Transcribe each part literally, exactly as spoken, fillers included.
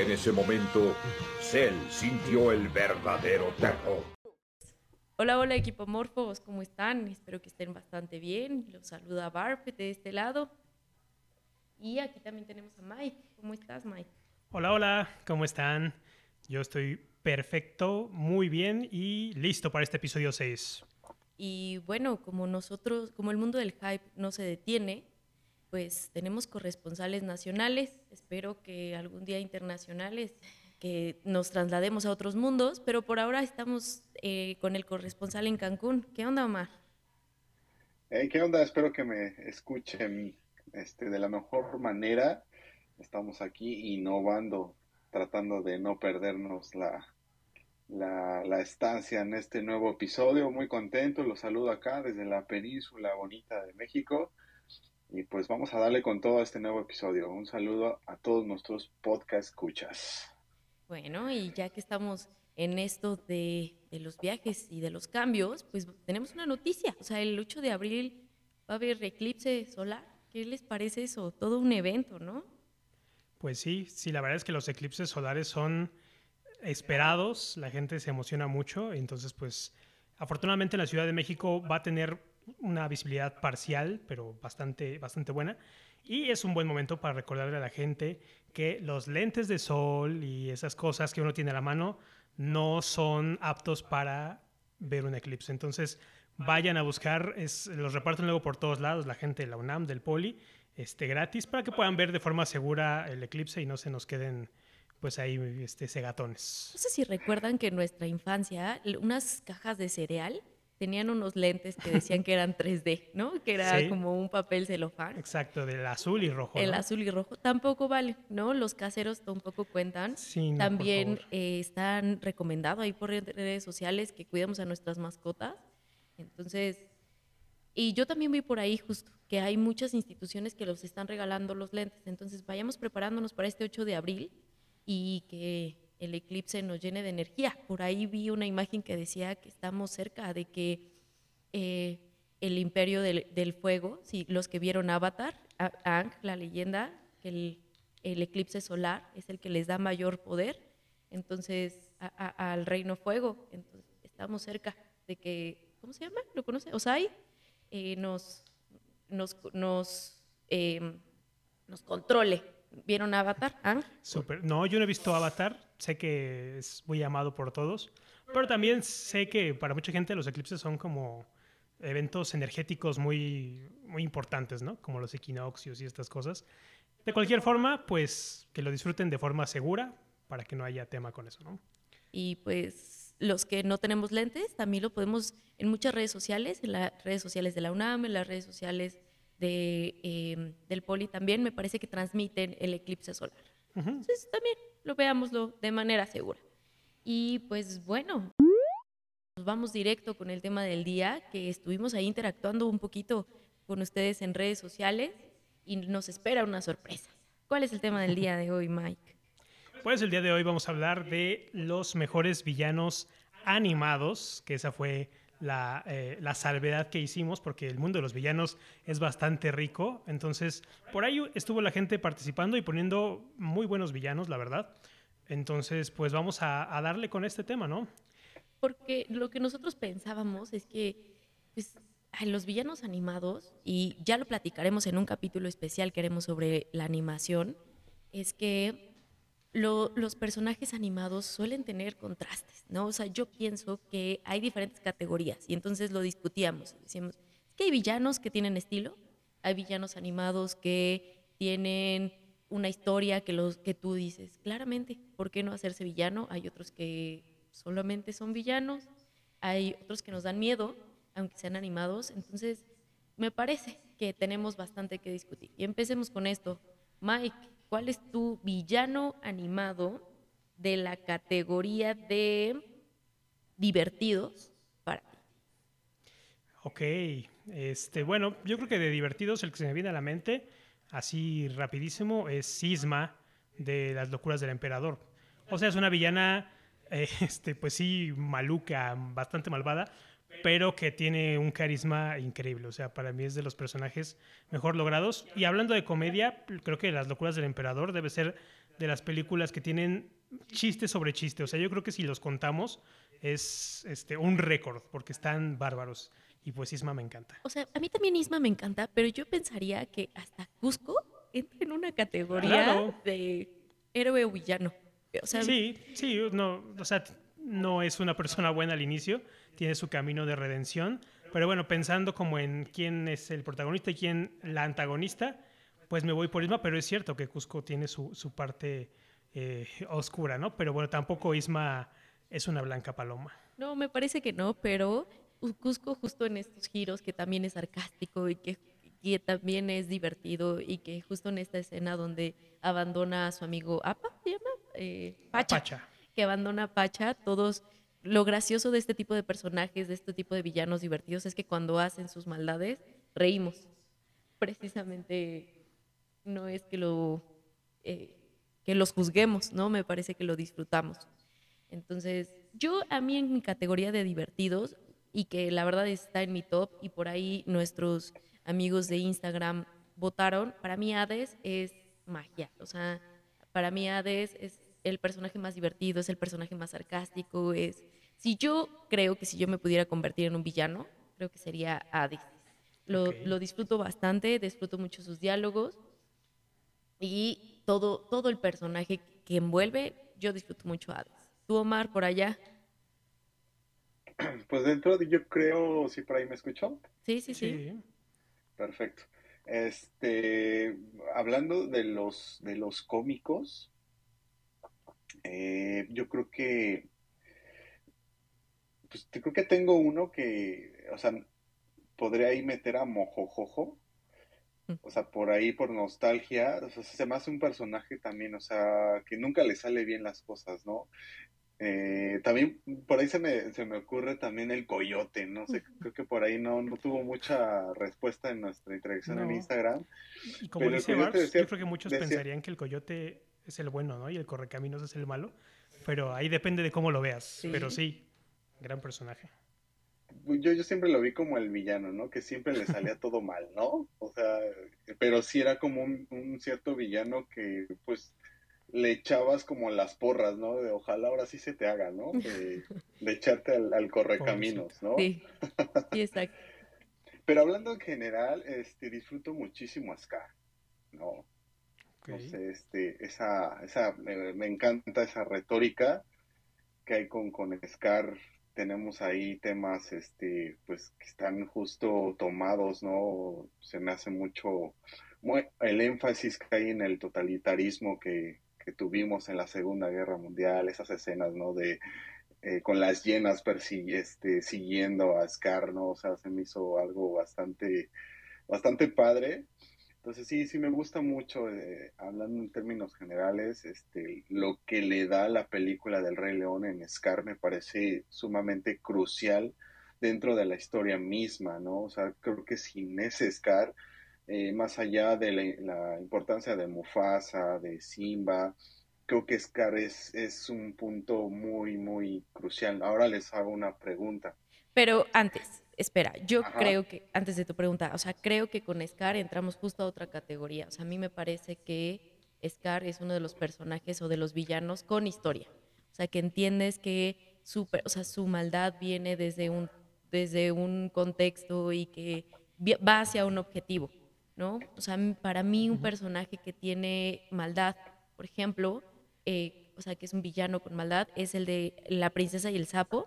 En ese momento, Cell sintió el verdadero terror. Hola, hola equipo Morfos, ¿cómo están? Espero que estén bastante bien. Los saluda Barb de este lado. Y aquí también tenemos a Mike. ¿Cómo estás, Mike? Hola, hola, ¿cómo están? Yo estoy perfecto, muy bien y listo para este episodio seis. Y bueno, como nosotros, como el mundo del hype no se detiene, pues tenemos corresponsales nacionales, espero que algún día internacionales, que nos traslademos a otros mundos, pero por ahora estamos eh, con el corresponsal en Cancún. ¿Qué onda, Omar? Hey, ¿qué onda? Espero que me escuchen este, de la mejor manera. Estamos aquí innovando, tratando de no perdernos la, la, la estancia en este nuevo episodio. Muy contento, los saludo acá desde la península bonita de México. Y pues vamos a darle con todo a este nuevo episodio. Un saludo a todos nuestros podcast escuchas. Bueno, y ya que estamos en esto de, de los viajes y de los cambios, pues tenemos una noticia. O sea, el ocho de abril va a haber eclipse solar. ¿Qué les parece eso? Todo un evento, ¿no? Pues sí, sí, la verdad es que los eclipses solares son esperados, la gente se emociona mucho, entonces pues afortunadamente la Ciudad de México va a tener una visibilidad parcial, pero bastante, bastante buena. Y es un buen momento para recordarle a la gente que los lentes de sol y esas cosas que uno tiene a la mano no son aptos para ver un eclipse. Entonces vayan a buscar, es, los reparten luego por todos lados, la gente de la UNAM, del Poli, este, gratis, para que puedan ver de forma segura el eclipse y no se nos queden pues ahí este, cegatones. No sé si recuerdan que en nuestra infancia unas cajas de cereal tenían unos lentes que decían que eran tres D, ¿no? Que era Sí, como un papel celofán. exacto, del azul y rojo, El ¿no? azul y rojo tampoco vale, ¿no? Los caseros tampoco cuentan. Sí, no, por También favor. eh, están recomendado ahí por redes sociales que cuidemos a nuestras mascotas. Entonces, y yo también vi por ahí justo que hay muchas instituciones que los están regalando los lentes. Entonces, vayamos preparándonos para este ocho de abril y que el eclipse nos llene de energía. Por ahí vi una imagen que decía que estamos cerca de que eh, el imperio del, del fuego, sí, los que vieron Avatar, a- Aang, la leyenda, que el, el eclipse solar es el que les da mayor poder, entonces a- a- al reino fuego. Entonces estamos cerca de que, ¿cómo se llama? ¿Lo conoce? Osai eh, nos, nos, nos, eh, nos controle. ¿Vieron Avatar, Aang? Súper. No, yo no he visto Avatar, sé que es muy amado por todos, pero también sé que para mucha gente los eclipses son como eventos energéticos muy, muy importantes, ¿no? Como los equinoccios y estas cosas. De cualquier forma, pues que lo disfruten de forma segura para que no haya tema con eso, ¿no? Y pues los que no tenemos lentes también lo podemos en muchas redes sociales, en las redes sociales de la UNAM, en las redes sociales de, eh, del Poli también, me parece que transmiten el eclipse solar. Ujú. Entonces también lo veámoslo de manera segura. Y pues bueno, nos vamos directo con el tema del día, que estuvimos ahí interactuando un poquito con ustedes en redes sociales y nos espera una sorpresa. ¿Cuál es el tema del día de hoy, Mike? Pues el día de hoy vamos a hablar de los mejores villanos animados, que esa fue la, eh, la salvedad que hicimos, porque el mundo de los villanos es bastante rico. Entonces, por ahí estuvo la gente participando y poniendo muy buenos villanos, la verdad. Entonces, pues vamos a, a darle con este tema, ¿no? Porque lo que nosotros pensábamos es que pues, a los villanos animados, y ya lo platicaremos en un capítulo especial que haremos sobre la animación, es que lo- los personajes animados suelen tener contrastes, ¿no? O sea, yo pienso que hay diferentes categorías y entonces lo discutíamos. Decíamos, es que hay villanos que tienen estilo, hay villanos animados que tienen una historia que, los, que tú dices, claramente, ¿por qué no hacerse villano? Hay otros que solamente son villanos, hay otros que nos dan miedo, aunque sean animados, entonces me parece que tenemos bastante que discutir. Y empecemos con esto. Mike, ¿cuál es tu villano animado de la categoría de divertidos para ti? Ok, este, bueno, yo creo que de divertidos el que se me viene a la mente, así rapidísimo, es Sisma de Las locuras del emperador. O sea, es una villana, eh, este, pues sí, maluca, bastante malvada, pero que tiene un carisma increíble. O sea, para mí es de los personajes mejor logrados. Y hablando de comedia, creo que Las locuras del emperador debe ser de las películas que tienen chiste sobre chiste. O sea, yo creo que si los contamos es este, un récord, porque están bárbaros. Y pues Isma me encanta. O sea, a mí también Isma me encanta, pero yo pensaría que hasta Cusco entra en una categoría Claro. de héroe o villano. O sea, Sí, sí, no, o sea, no es una persona buena al inicio, tiene su camino de redención, pero bueno, pensando como en quién es el protagonista y quién la antagonista, pues me voy por Isma, pero es cierto que Cusco tiene su, su parte eh, oscura, ¿no? Pero bueno, tampoco Isma es una blanca paloma. no, me parece que no, pero Cusco justo en estos giros que también es sarcástico y que, que también es divertido y que justo en esta escena donde abandona a su amigo Apa, ¿se llama? Eh, Pacha, Pacha. que abandona a Pacha, todos, lo gracioso de este tipo de personajes, de este tipo de villanos divertidos es que cuando hacen sus maldades, reímos. Precisamente no es que lo eh, que los juzguemos, ¿no? Me parece que lo disfrutamos. Entonces, yo a mí en mi categoría de divertidos y que la verdad está en mi top y por ahí nuestros amigos de Instagram votaron, para mí Hades es magia, o sea, para mí Hades es el personaje más divertido, es el personaje más sarcástico, es si yo creo que si yo me pudiera convertir en un villano, creo que sería Hades. Lo, Okay. lo disfruto bastante, disfruto mucho sus diálogos y todo, todo el personaje que envuelve, yo disfruto mucho a Hades. Tú, Omar, por allá. Pues dentro de, yo creo, si por ahí me escuchó. Sí, sí, sí. Sí, Perfecto. Este, hablando de los, de los cómicos, eh, yo creo que, pues te- creo que tengo uno que, o sea, podría ahí meter a Mojojojo, o sea, por ahí por nostalgia, o sea, se me hace un personaje también, o sea, que nunca le sale bien las cosas, ¿no? Eh, también por ahí se me, se me ocurre también el coyote, no sé, creo que por ahí no, no tuvo mucha respuesta en nuestra interacción en no. Instagram, Y, y como pero el dice coyote Barbs, yo decía, creo que muchos decía, pensarían que el coyote es el bueno, ¿no? Y el correcaminos es el malo. Pero ahí depende de cómo lo veas. Pero Sí. sí, gran personaje. yo, yo siempre lo vi como el villano, ¿no? Que siempre le salía todo mal, ¿no? O sea, pero sí era como un, un cierto villano que pues le echabas como las porras, ¿no? De ojalá ahora sí se te haga, ¿no? De, de echarte al, al Pobrecito. correcaminos, ¿no? Sí, sí, exacto. Pero hablando en general, este, disfruto muchísimo a Scar, ¿no? Ok. No sé, este, esa, esa, me, me encanta esa retórica que hay con, con Scar. Tenemos ahí temas, este, pues, que están justo tomados, ¿no? Se me hace mucho, muy- el énfasis que hay en el totalitarismo que, que tuvimos en la Segunda Guerra Mundial, esas escenas, ¿no? De, eh, con las llenas persi- este, siguiendo a Scar, ¿no? O sea, se me hizo algo bastante, bastante padre. Entonces sí, sí me gusta mucho, eh, hablando en términos generales, este, lo que le da la película del Rey León en Scar me parece sumamente crucial dentro de la historia misma, ¿no? O sea, creo que sin ese Scar, eh, más allá de la, la importancia de Mufasa, de Simba, creo que Scar es, es un punto muy, muy crucial. Ahora les hago una pregunta. Pero antes, espera, yo Ajá. creo que, antes de tu pregunta, o sea, creo que con Scar entramos justo a otra categoría. O sea, a mí me parece que Scar es uno de los personajes o de los villanos con historia. O sea, que entiendes que su, per- o sea, su maldad viene desde un, desde un contexto y que vi- va hacia un objetivo, ¿no? O sea, m- para mí un Ujú. personaje que tiene maldad, por ejemplo, eh, o sea, que es un villano con maldad, es el de La princesa y el sapo,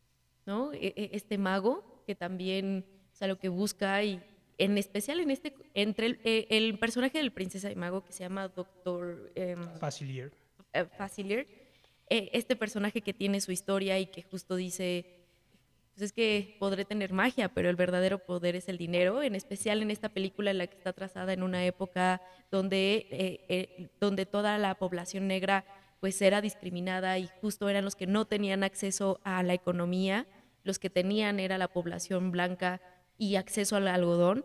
¿no? E- e- Este mago que también, o sea, lo que busca y en especial en este, entre el, eh, el personaje del princesa y mago que se llama Doctor em, Facilier. eh, Facilier, eh, este personaje que tiene su historia y que justo dice, pues es que podré tener magia, pero el verdadero poder es el dinero, en especial en esta película en la que está trazada en una época donde, eh, eh, donde toda la población negra pues era discriminada y justo eran los que no tenían acceso a la economía, los que tenían era la población blanca y acceso al algodón.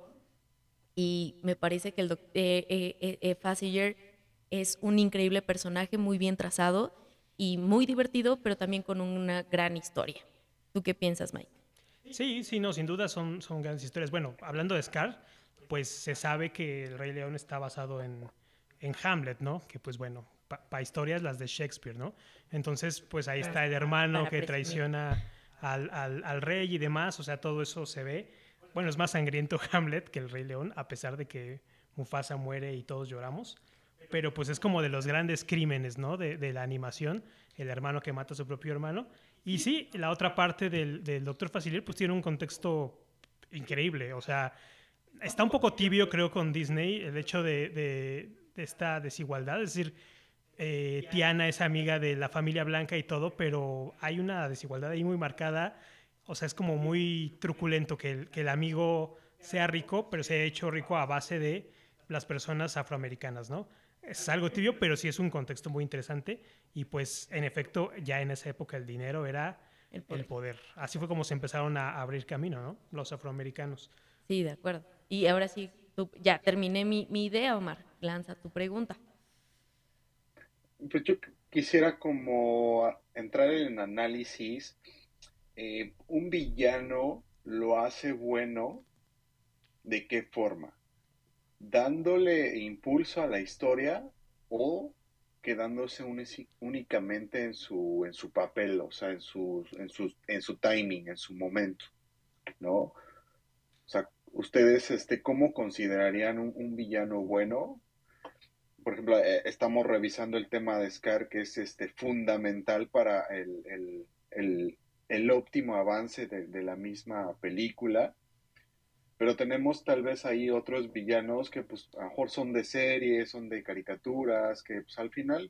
Y me parece que el doc- eh, eh, eh, eh, Fassinger es un increíble personaje, muy bien trazado y muy divertido, pero también con una gran historia. ¿Tú qué piensas, Mike? Sí, sí, no, sin duda son, son grandes historias. Bueno, hablando de Scar, pues se sabe que el Rey León está basado en, en Hamlet, ¿no? Que pues bueno, para pa historias las de Shakespeare, ¿no? Entonces, pues ahí está el hermano que traiciona al, al, al rey y demás, o sea, todo eso se ve. Bueno, es más sangriento Hamlet que el Rey León, a pesar de que Mufasa muere y todos lloramos. Pero pues es como de los grandes crímenes, ¿no? De, de la animación, el hermano que mata a su propio hermano. Y sí, la otra parte del, del Doctor Facilier pues tiene un contexto increíble, o sea, está un poco tibio creo con Disney el hecho de, de, de esta desigualdad, es decir, eh, Tiana es amiga de la familia blanca y todo, pero hay una desigualdad ahí muy marcada, o sea, es como muy truculento que el, que el amigo sea rico, pero se ha hecho rico a base de las personas afroamericanas, ¿no? Es algo tibio, pero sí es un contexto muy interesante y pues en efecto ya en esa época el dinero era el poder. El poder. Así fue como se empezaron a abrir camino, ¿no? Los afroamericanos. Sí, de acuerdo. Y ahora sí, tú, ya terminé mi, mi idea, Omar. Lanza tu pregunta. Pues yo quisiera como entrar en análisis. Eh, un villano lo hace bueno, ¿de qué forma? ¿Dándole impulso a la historia o quedándose únicamente en su, en su papel, o sea, en su, en su, en su timing, en su momento, ¿no? O sea, ustedes, este, ¿cómo considerarían un, un villano bueno? Por ejemplo, eh, estamos revisando el tema de Scar, que es este, fundamental para el, el, el, el óptimo avance de, de la misma película. Pero tenemos tal vez ahí otros villanos que pues a lo mejor son de series, son de caricaturas, que pues al final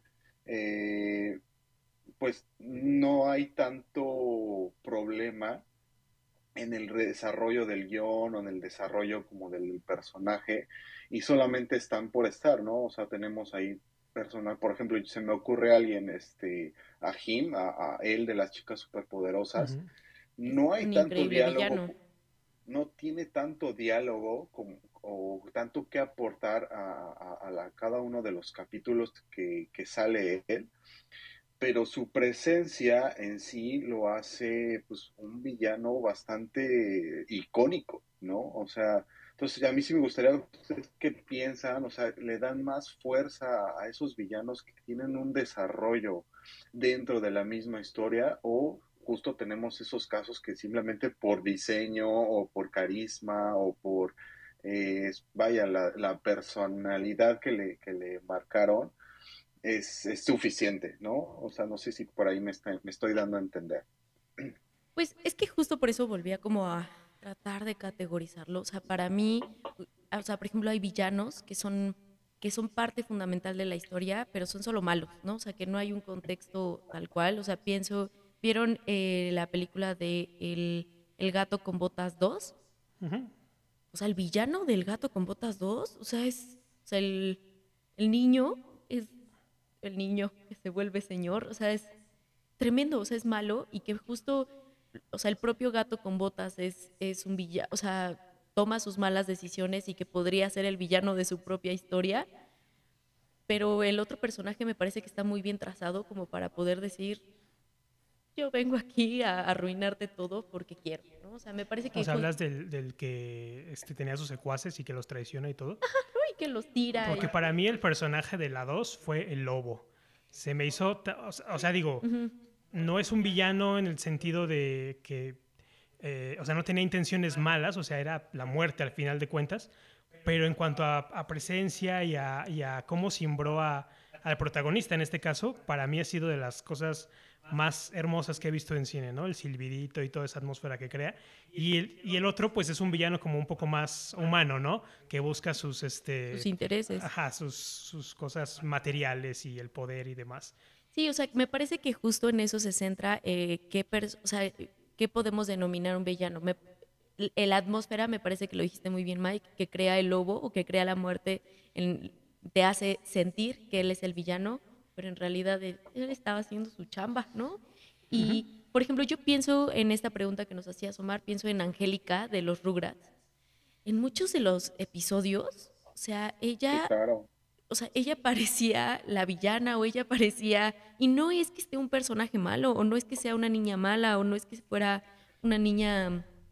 eh, pues no hay tanto problema en el desarrollo del guión o en el desarrollo como del personaje y solamente están por estar, ¿no? O sea, tenemos ahí personas, por ejemplo, se me ocurre alguien, este, a Jim, a, a él de las chicas superpoderosas, Uh-huh. no hay Un tanto increíble diálogo, villano. no tiene tanto diálogo como, o tanto que aportar a, a, a la, cada uno de los capítulos que, que sale él, pero su presencia en sí lo hace pues un villano bastante icónico, ¿no? O sea, entonces a mí sí me gustaría, ¿ustedes qué piensan? O sea, ¿le dan más fuerza a esos villanos que tienen un desarrollo dentro de la misma historia o justo tenemos esos casos que simplemente por diseño o por carisma o por, eh, vaya, la, la personalidad que le, que le marcaron? Es, es suficiente, ¿no? O sea, no sé si por ahí me, está, me estoy dando a entender. Pues es que justo por eso volvía como a tratar de categorizarlo. O sea, para mí, o sea, por ejemplo, hay villanos que son, que son parte fundamental de la historia, pero son solo malos, ¿no? O sea, que no hay un contexto tal cual. O sea, pienso, ¿vieron eh, la película de el, el gato con botas dos? Uh-huh. O sea, el villano del gato con botas dos, o sea, es, o sea, el, el niño es el niño que se vuelve señor, o sea, es tremendo, o sea, es malo y que justo, o sea, el propio gato con botas es, es un villano, o sea, toma sus malas decisiones y que podría ser el villano de su propia historia, pero el otro personaje me parece que está muy bien trazado como para poder decir, yo vengo aquí a arruinarte todo porque quiero, ¿no? O sea, me parece que... O sea, hablas del, del que este, tenía sus secuaces y que los traiciona y todo. Uy, que los tira. Porque y... para mí el personaje de la dos fue el lobo. Se me hizo, o sea, digo, uh-huh. no es un villano en el sentido de que, eh, o sea, no tenía intenciones malas, o sea, era la muerte al final de cuentas, pero en cuanto a, a presencia y a, y a cómo cimbró a, al protagonista en este caso, para mí ha sido de las cosas más hermosas que he visto en cine, ¿no? El silbidito y toda esa atmósfera que crea. Y el, y el otro, pues, es un villano como un poco más humano, ¿no? Que busca sus... Este, sus intereses. Ajá, sus, sus cosas materiales y el poder y demás. Sí, o sea, me parece que justo en eso se centra eh, qué, o sea, qué podemos denominar un villano. Me, la atmósfera, me parece que lo dijiste muy bien, Mike, que crea el lobo o que crea la muerte, en, te hace sentir que él es el villano, pero en realidad él, él estaba haciendo su chamba, ¿no? Y, uh-huh. por ejemplo, yo pienso en esta pregunta que nos hacía Omar, pienso en Angélica de los Rugrats. En muchos de los episodios, o sea, ella... Sí, claro. O sea, ella parecía la villana o ella parecía... Y no es que esté un personaje malo, o no es que sea una niña mala, o no es que fuera una niña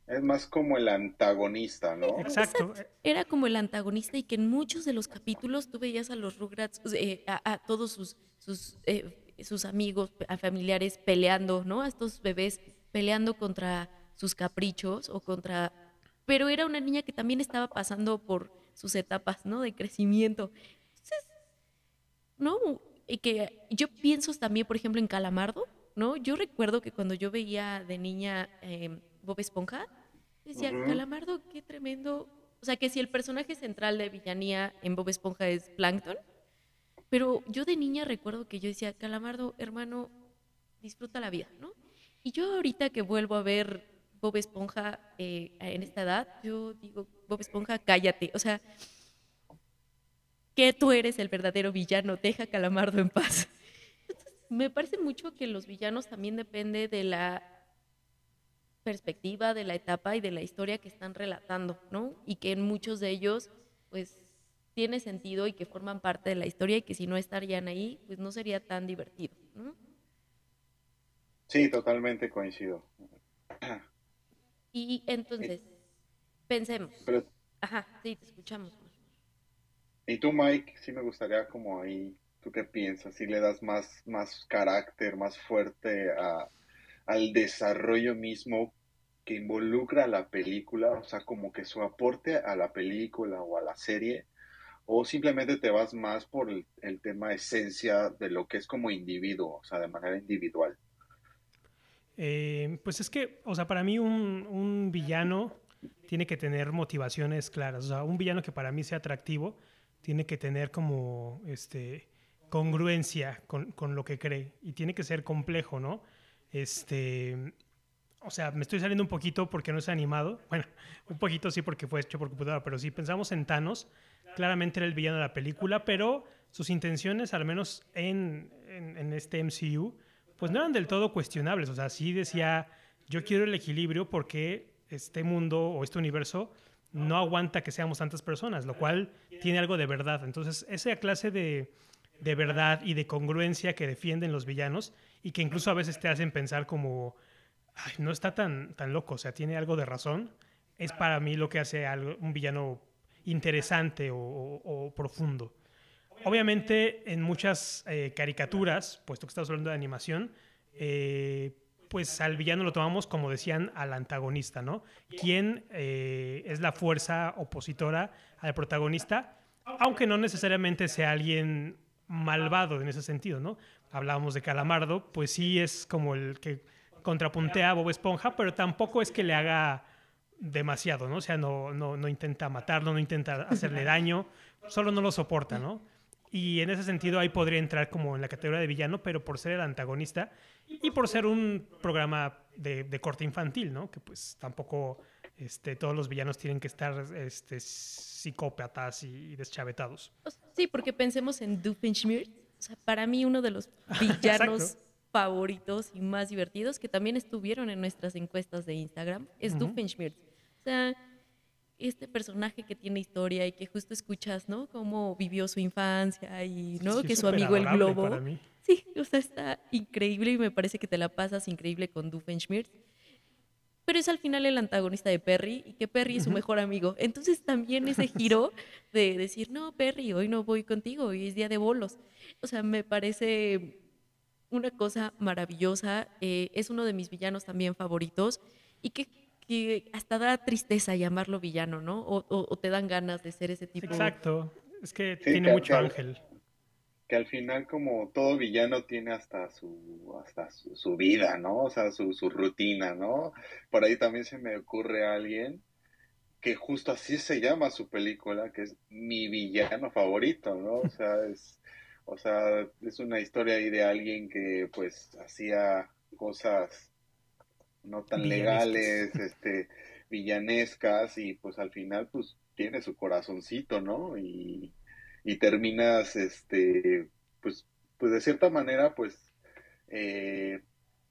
Es más como el antagonista, ¿no? Exacto. Exacto. Era como el antagonista y que en muchos de los capítulos tú veías a los Rugrats, eh, a, a todos sus, sus, eh, sus amigos, a familiares peleando, ¿no? A estos bebés peleando contra sus caprichos o contra... Pero era una niña que también estaba pasando por sus etapas, ¿no? De crecimiento. Entonces, ¿no? Y que yo pienso también, por ejemplo, en Calamardo, ¿no? Yo recuerdo que cuando yo veía de niña eh, Bob Esponja, decía, Ujú. Calamardo, qué tremendo. O sea, que si el personaje central de villanía en Bob Esponja es Plankton, pero yo de niña recuerdo que yo decía, Calamardo, hermano, disfruta la vida, ¿no? Y yo ahorita que vuelvo a ver Bob Esponja eh, en esta edad, yo digo, Bob Esponja, cállate. O sea, que tú eres el verdadero villano, deja a Calamardo en paz. Entonces, me parece mucho que los villanos también depende de la perspectiva, de la etapa y de la historia que están relatando, ¿no? Y que en muchos de ellos, pues, tiene sentido y que forman parte de la historia y que si no estarían ahí, pues no sería tan divertido, ¿no? Sí, totalmente coincido. Y Y- entonces, pensemos. Pero, Ajá, sí, te escuchamos. ¿y tú, Mike? Sí me gustaría como ahí, ¿tú qué piensas? Si le das más, más carácter, más fuerte a, al desarrollo mismo que involucra a la película, o sea, como que su aporte a la película o a la serie, o simplemente te vas más por el, el tema esencia de lo que es como individuo, o sea, de manera individual. Eh, pues es que, o sea, para mí un, un villano tiene que tener motivaciones claras. O sea, un villano que para mí sea atractivo tiene que tener como este congruencia con, con lo que cree y tiene que ser complejo, ¿no? Este, o sea, me estoy saliendo un poquito porque no es animado. Bueno, un poquito sí porque fue hecho por computadora, pero si pensamos en Thanos, claramente era el villano de la película, pero sus intenciones, al menos en, en, en este M C U, pues no eran del todo cuestionables. O sea, sí decía, yo quiero el equilibrio porque este mundo o este universo no aguanta que seamos tantas personas, lo cual tiene algo de verdad. Entonces, esa clase de, de verdad y de congruencia que defienden los villanos y que incluso a veces te hacen pensar como, ay, no está tan, tan loco, o sea, tiene algo de razón, es para mí lo que hace algo, un villano interesante o, o, o profundo. Obviamente, en muchas eh, caricaturas, puesto que estamos hablando de animación, eh, pues al villano lo tomamos, como decían, al antagonista, ¿no? ¿Quién eh, es la fuerza opositora al protagonista? Aunque no necesariamente sea alguien malvado en ese sentido, ¿no? Hablábamos de Calamardo, pues sí es como el que contrapuntea a Bob Esponja, pero tampoco es que le haga demasiado, ¿no? O sea, no, no, no intenta matarlo, no intenta hacerle daño, solo no lo soporta, ¿no? Y en ese sentido ahí podría entrar como en la categoría de villano, pero por ser el antagonista y por ser un programa de, de corte infantil, ¿no? Que pues tampoco este, todos los villanos tienen que estar este, psicópatas y, y deschavetados. O sea, sí, porque pensemos en Doofenshmirtz. O sea, para mí uno de los Exacto. villanos favoritos y más divertidos que también estuvieron en nuestras encuestas de Instagram es Ujú. Doofenshmirtz. O sea, este personaje que tiene historia y que justo escuchas, ¿no? Cómo vivió su infancia y, ¿no? Sí, es Que su súper amigo el adorable para globo. mí. Sí, o sea, está increíble y me parece que te la pasas increíble con Doofenshmirtz. Pero es al final el antagonista de Perry y que Perry es su Ujú. mejor amigo. Entonces también ese giro de decir, no, Perry, hoy no voy contigo, hoy es día de bolos. O sea, me parece una cosa maravillosa. Eh, es uno de mis villanos también favoritos y que, que hasta da tristeza llamarlo villano, ¿no? O, o- o te dan ganas de ser ese tipo. Exacto. Es que Sí, tiene que, que mucho al, ángel. que al final como todo villano tiene hasta su, hasta su, su vida, ¿no? O sea, su, su rutina, ¿no? Por ahí también se me ocurre alguien que justo así se llama su película, que es Mi villano favorito, ¿no? O sea, es, o sea, es una historia ahí de alguien que pues hacía cosas no tan Villanescas. legales, este, villanescas y pues al final pues tiene su corazoncito, ¿no? Y, y terminas, este, pues, pues de cierta manera pues eh,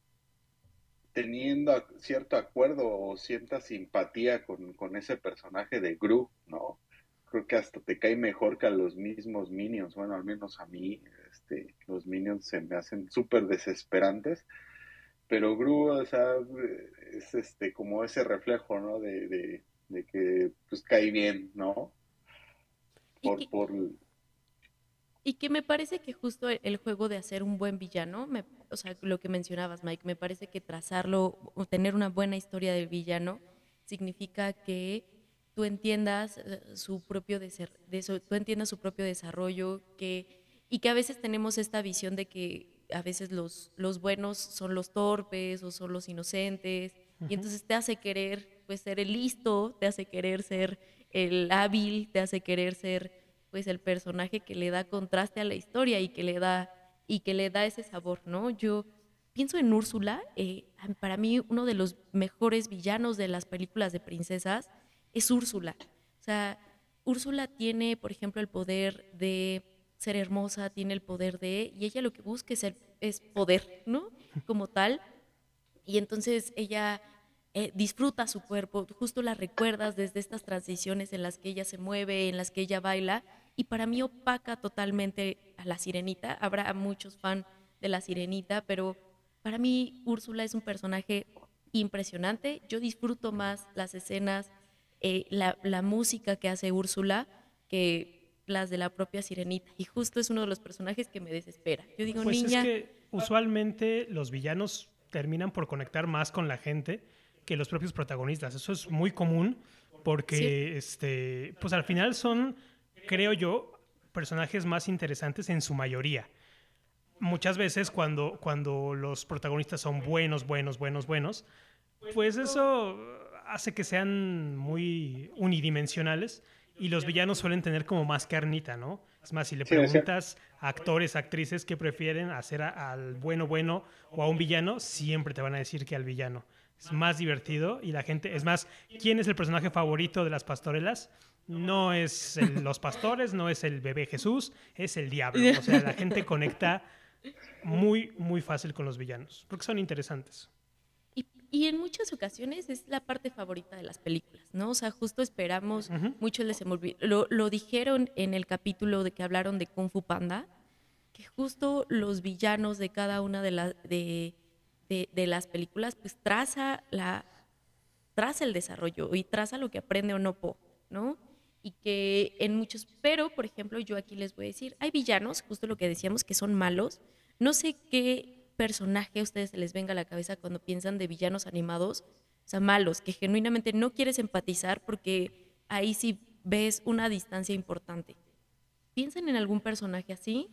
teniendo a- cierto acuerdo o cierta simpatía con, con ese personaje de Gru, ¿no? Creo que hasta te cae mejor que a los mismos Minions. Bueno, al menos a mí, este, los Minions se me hacen súper desesperantes, pero Gru, o sea, es este como ese reflejo, ¿no? De, de, de que pues cae bien, ¿no? Y Por, que, por, y que me parece que justo el, el juego de hacer un buen villano, me- o sea, lo que mencionabas, Mike, me parece que trazarlo o tener una buena historia del villano significa que tú entiendas eh, su propio deser- de eso, tú entiendas su propio desarrollo, que, y que a veces tenemos esta visión de que a veces los, los buenos son los torpes o son los inocentes, y Ujú. entonces te hace querer pues ser el listo, te hace querer ser el hábil, te hace querer ser pues el personaje que le da contraste a la historia y que le da y que le da ese sabor, ¿no? Yo pienso en Úrsula, eh, para mí uno de los mejores villanos de las películas de princesas es Úrsula. O sea, Úrsula tiene, por ejemplo, el poder de ser hermosa, tiene el poder de, y ella lo que busca es, el, es poder, ¿no? Como tal, y entonces ella eh, disfruta su cuerpo, justo la recuerdas desde estas transiciones en las que ella se mueve, en las que ella baila, y para mí opaca totalmente a la sirenita. Habrá muchos fans de la sirenita, pero para mí Úrsula es un personaje impresionante. Yo disfruto más las escenas, eh, la, la música que hace Úrsula que las de la propia sirenita. Y justo es uno de los personajes que me desespera. Yo digo, Pues es niña, que usualmente los villanos terminan por conectar más con la gente que los propios protagonistas. Eso es muy común ¿cierto? porque, este, pues al final son, creo yo, personajes más interesantes en su mayoría. Muchas veces cuando, cuando los protagonistas son buenos, buenos, buenos, buenos, pues eso hace que sean muy unidimensionales y los villanos suelen tener como más carnita, ¿no? Es más, si le sí, de cier- preguntas a actores, actrices que prefieren hacer a- al bueno bueno o a un villano, siempre te van a decir que al villano. Es más divertido y la gente, es más, ¿quién es el personaje favorito de las pastorelas? No es el- los pastores, no es el bebé Jesús, es el diablo. O sea, la gente conecta muy, muy fácil con los villanos, porque son interesantes. Y, y en muchas ocasiones es la parte favorita de las películas, ¿no? O sea, justo esperamos Ujú. mucho el desenvolvimiento. Lo, lo dijeron en el capítulo de que hablaron de Kung Fu Panda, que justo los villanos de cada una de, la, de, de, de las películas, pues traza, la, traza el desarrollo y traza lo que aprende o no Po, ¿no? Y que en muchos, pero por ejemplo, yo aquí les voy a decir, hay villanos, justo lo que decíamos, que son malos. No sé qué personaje a ustedes se les venga a la cabeza cuando piensan de villanos animados, o sea, malos, que genuinamente no quieres empatizar porque ahí sí ves una distancia importante. ¿Piensan en algún personaje así?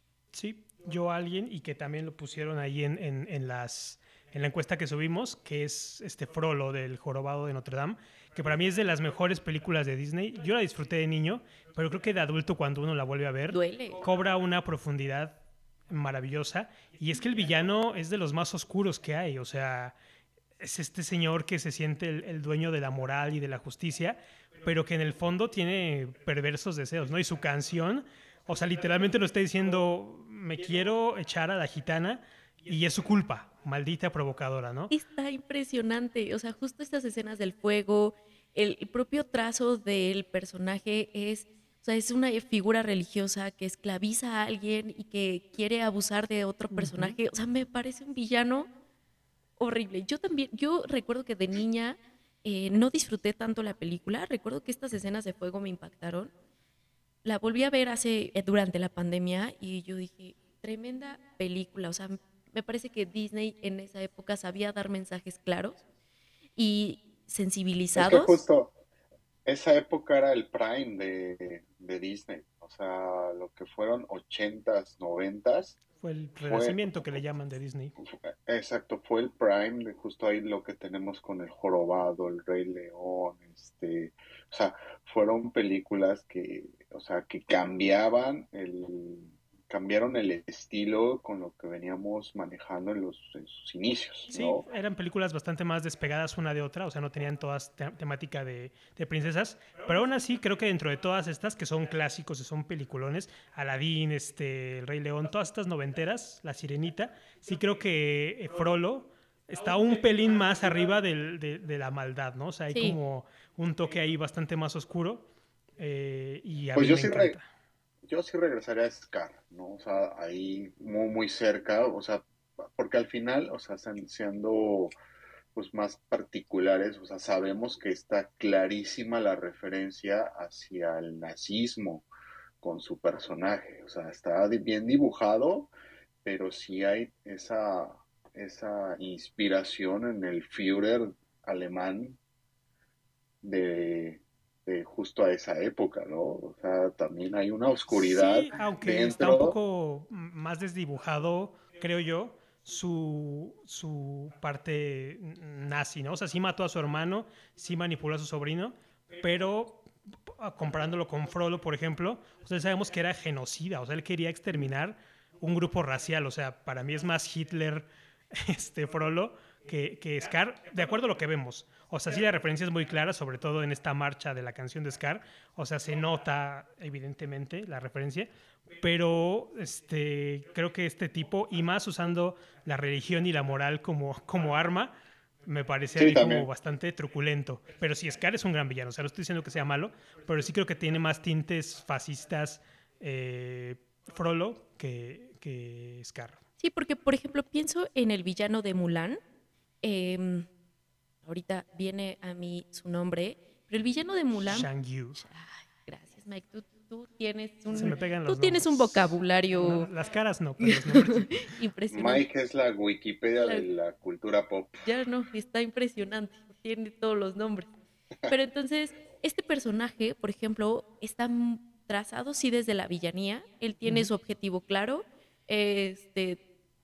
Sí, yo a alguien y que también lo pusieron ahí en, en, en las, en la encuesta que subimos, que es este Frollo del Jorobado de Notre Dame, que para mí es de las mejores películas de Disney. Yo la disfruté de niño, pero creo que de adulto cuando uno la vuelve a ver, Duele. cobra una profundidad maravillosa. Y es que el villano es de los más oscuros que hay, o sea, es este señor que se siente el, el dueño de la moral y de la justicia, pero que en el fondo tiene perversos deseos, ¿no? Y su canción, o sea, literalmente lo está diciendo, me quiero echar a la gitana y es su culpa, maldita provocadora, ¿no? Está impresionante. O sea, justo estas escenas del fuego, el, el propio trazo del personaje es, o sea, es una figura religiosa que esclaviza a alguien y que quiere abusar de otro Ujú. personaje. O sea, me parece un villano horrible. Yo también, yo recuerdo que de niña eh, no disfruté tanto la película. Recuerdo que estas escenas de fuego me impactaron. La volví a ver hace, eh, durante la pandemia y yo dije, tremenda película. O sea, me parece que Disney en esa época sabía dar mensajes claros y es que sensibilizados. justo esa época era el prime de, de Disney, o sea, lo que fueron ochentas, noventas, Fue el fue, renacimiento que le llaman de Disney. exacto, fue el prime de justo ahí lo que tenemos con El Jorobado, El Rey León, este, o sea, fueron películas que, o sea, que cambiaban el, cambiaron el estilo con lo que veníamos manejando en los, en sus inicios, Sí, ¿no? eran películas bastante más despegadas una de otra, o sea, no tenían todas te temática de, de princesas, pero aún así creo que dentro de todas estas, que son clásicos y son peliculones, Aladdin, este, El Rey León, todas estas noventeras, La Sirenita, sí creo que eh, Frollo está un pelín más arriba del, de, de, la maldad, ¿no? O sea, hay Sí, como un toque ahí bastante más oscuro eh, y a Pues mí yo me sí, re- encanta. yo sí regresaría a Scar, ¿no? O sea, ahí muy, muy cerca, o sea, porque al final, o sea, siendo pues más particulares, o sea, sabemos que está clarísima la referencia hacia el nazismo con su personaje, o sea, está bien dibujado, pero sí hay esa, esa inspiración en el Führer alemán de, de justo a esa época, ¿no? O sea, también hay una oscuridad Sí, aunque está un dentro. poco más desdibujado, creo yo, su, su parte nazi, ¿no? O sea, sí mató a su hermano, sí manipuló a su sobrino, pero comparándolo con Frollo, por ejemplo, o sea, sabemos que era genocida, o sea, él quería exterminar un grupo racial, o sea, para mí es más Hitler este Frollo que, que Scar, de acuerdo a lo que vemos. O sea, sí la referencia es muy clara, sobre todo en esta marcha de la canción de Scar. O sea, se nota evidentemente la referencia, pero este, creo que este tipo, y más usando la religión y la moral como, como arma, me parece a Sí, mí como también. bastante truculento. Pero sí, Scar es un gran villano, o sea, no estoy diciendo que sea malo, pero sí creo que tiene más tintes fascistas eh, Frollo que, que Scar. Sí, porque, por ejemplo, pienso en el villano de Mulan. em, Ahorita viene a mí su nombre, pero el villano de Mulan, Shang Yu. ay, gracias, Mike, tú, tú tienes Se un, me pegan tú los tienes un nombres. No, vocabulario las caras no, pero los nombres sí. impresionante. Mike es la Wikipedia de La- la cultura pop. ya no, está impresionante, tiene todos los nombres. Pero entonces, este personaje, por ejemplo, está m- trazado sí desde la villanía, él tiene Ujú. su objetivo claro, este,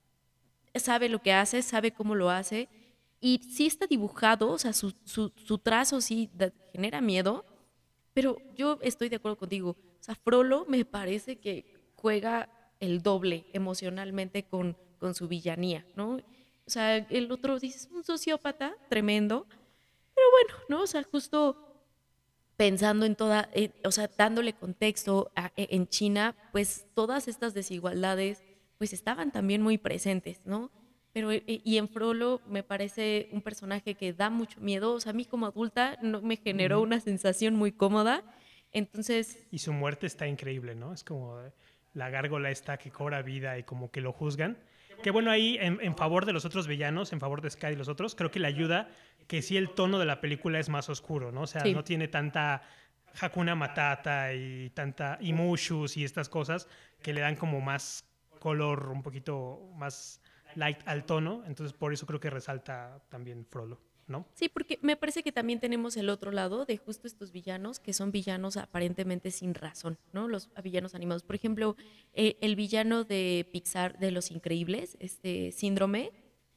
sabe lo que hace, sabe cómo lo hace, y sí está dibujado, o sea, su, su, su trazo sí da- genera miedo, pero yo estoy de acuerdo contigo. O sea, Frollo me parece que juega el doble emocionalmente con, con su villanía, ¿no? O sea, el otro dice, es un sociópata tremendo, pero bueno, ¿no? O sea, justo pensando en toda, eh, o sea, dándole contexto a- e- en China, pues todas estas desigualdades pues estaban también muy presentes, ¿no? Pero eh, eh, y en Frollo me parece un personaje que da mucho miedo, o sea, a mí como adulta no me generó Ujú. una sensación muy cómoda, entonces, Y su muerte está increíble, ¿no? Es como la gárgola esta que cobra vida y como que lo juzgan. Que bueno, ahí en, en favor de los otros villanos, en favor de Sky y los otros, creo que le ayuda que sí el tono de la película es más oscuro, ¿no? O sea, sí. no tiene tanta Hakuna Matata y tanta Imushus y estas cosas que le dan como más color, un poquito más light al tono. Entonces, por eso creo que resalta también Frollo, ¿no? Sí, porque me parece que también tenemos el otro lado de justo estos villanos, que son villanos aparentemente sin razón, ¿no? Los villanos animados. Por ejemplo, eh, el villano de Pixar de Los Increíbles, este síndrome,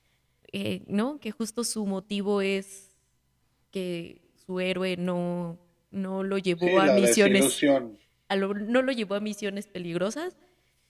eh, ¿no? Que justo su motivo es que su héroe no, no lo llevó Sí, a la misiones, desilusión. a lo- no lo llevó a misiones peligrosas.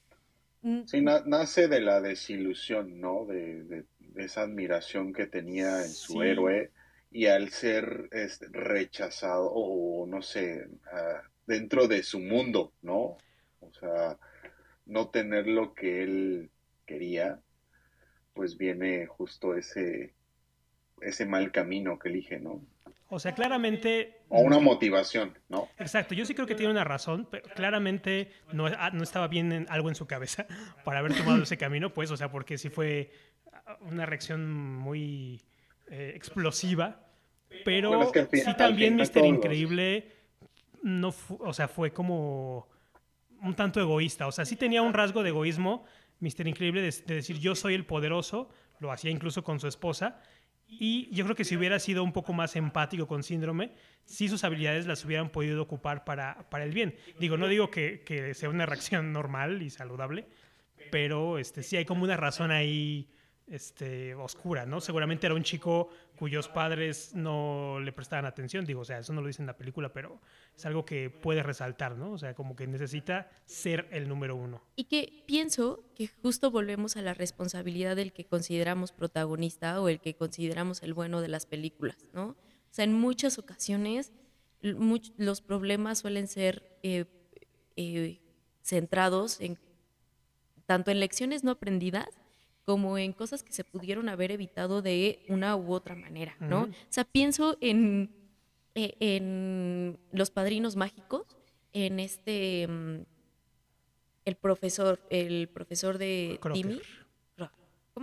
Sí, Mm, na- nace de la desilusión, ¿no? De, de- de esa admiración que tenía en su Sí, héroe y al ser este, rechazado o no sé, ah, dentro de su mundo, ¿no? O sea, no tener lo que él quería, pues viene justo ese, ese mal camino que elige, ¿no? o sea, claramente O una mm, motivación, ¿no? exacto, yo sí creo que tiene una razón, pero claramente no, ah, no estaba bien en, algo en su cabeza para haber tomado ese camino, pues, o sea, porque sí fue ah, una reacción muy eh, explosiva, Bueno, es que pero al, fin, sí al también final Mister todos los... Increíble no, fu- o sea, fue como un tanto egoísta, o sea, sí tenía un rasgo de egoísmo Mister Increíble de, de decir yo soy el poderoso, lo hacía incluso con su esposa, y yo creo que si hubiera sido un poco más empático con Síndrome, sí sus habilidades las hubieran podido ocupar para, para el bien. Digo, no digo que, que sea una reacción normal y saludable, pero este, sí hay como una razón ahí este, oscura, ¿no? Seguramente era un chico cuyos padres no le prestaban atención, digo, o sea, eso no lo dice en la película, pero es algo que puede resaltar, ¿no? O sea, como que necesita ser el número uno. Y que pienso que justo volvemos a la responsabilidad del que consideramos protagonista o el que consideramos el bueno de las películas, ¿no? O sea, en muchas ocasiones l- much- los problemas suelen ser eh, eh, centrados en tanto en lecciones no aprendidas como en cosas que se pudieron haber evitado de una u otra manera, Uh ¿no? O -huh. sea, pienso en, eh, en Los Padrinos Mágicos, en este, mm, el profesor, el profesor de Crocker. Timmy, Ro- ¿cómo?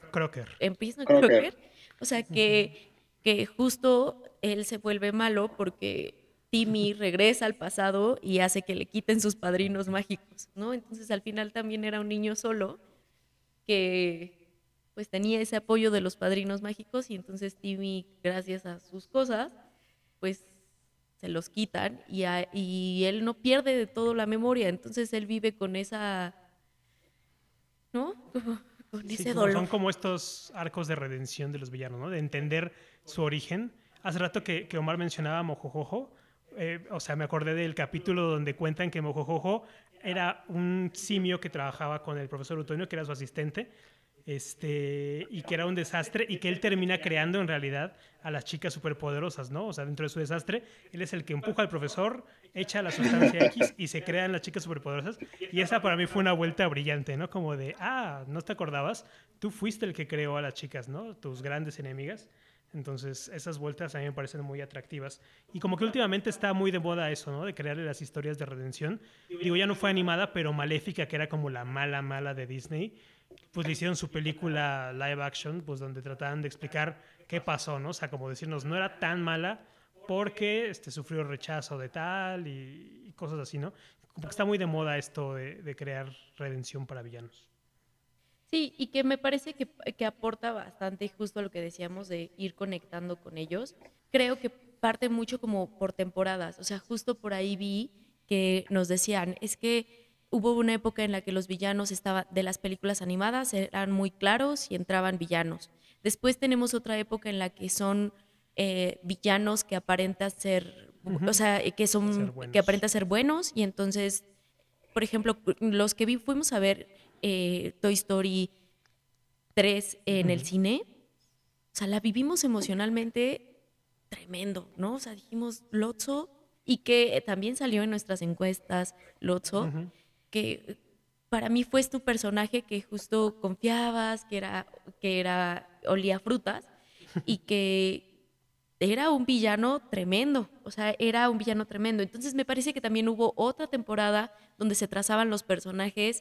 Crocker. Empieza Crocker. Crocker. O sea, que, que justo él se vuelve malo porque Timmy regresa al pasado y hace que le quiten sus padrinos mágicos, ¿no? Entonces al final también era un niño solo que pues tenía ese apoyo de los padrinos mágicos y entonces Timmy, gracias a sus cosas, pues se los quitan y, a- y él no pierde de todo la memoria, entonces él vive con esa, ¿no? Con Sí, ese como- dolor. son como estos arcos de redención de los villanos, ¿no? De entender su origen. Hace rato que, que Omar mencionaba a Mojojojo, eh, o sea, me acordé del capítulo donde cuentan que Mojojojo era un simio que trabajaba con el profesor Utonio, que era su asistente, este, y que era un desastre, y que él termina creando en realidad a las chicas superpoderosas, ¿no? O sea, dentro de su desastre, él es el que empuja al profesor, echa la sustancia X y se crean las chicas superpoderosas. Y esa para mí fue una vuelta brillante, ¿no? Como de, ah, ¿no te acordabas? Tú fuiste el que creó a las chicas, ¿no? Tus grandes enemigas. Entonces, esas vueltas a mí me parecen muy atractivas. Y como que últimamente está muy de moda eso, ¿no? De crearle las historias de redención. Digo, ya no fue animada, pero Maléfica, que era como la mala, mala de Disney, pues le hicieron su película live action, pues donde trataban de explicar qué pasó, ¿no? O sea, como decirnos, no era tan mala porque este, sufrió rechazo de tal y, y cosas así, ¿no? Como que está muy de moda esto de, de crear redención para villanos. Sí, y que me parece que, que aporta bastante justo lo que decíamos de ir conectando con ellos. Creo que parte mucho como por temporadas, o sea, justo por ahí vi que nos decían, es que hubo una época en la que los villanos estaban, de las películas animadas eran muy claros y entraban villanos. Después tenemos otra época en la que son eh, villanos que aparentan ser, o Ujú. sea, que Ser son, que buenos. aparentan ser buenos y entonces por ejemplo, los que vi, fuimos a ver eh, Toy Story tres en el Ujú. cine, o sea, la vivimos emocionalmente tremendo, ¿no? O sea, dijimos Lotso y que también salió en nuestras encuestas Lotso, Ujú. que para mí fue tu personaje que justo confiabas, que era, que era, olía a frutas y que era un villano tremendo, o sea, era un villano tremendo. Entonces me parece que también hubo otra temporada donde se trazaban los personajes,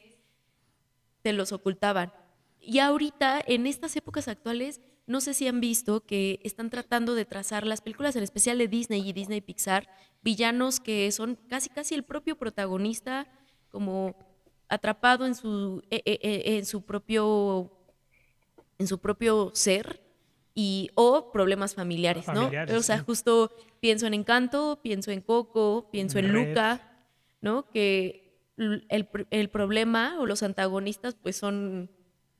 te los ocultaban. Y ahorita, en estas épocas actuales, no sé si han visto que están tratando de trazar las películas, en especial de Disney y Disney Pixar, villanos que son casi casi el propio protagonista, como atrapado en su, eh, eh, eh, en su propio en su propio ser y o problemas familiares, ¿no? Familiares, O sea, sí. justo pienso en Encanto, pienso en Coco, pienso en Red. Luca, ¿no? Que l- el, pr- el problema o los antagonistas pues son,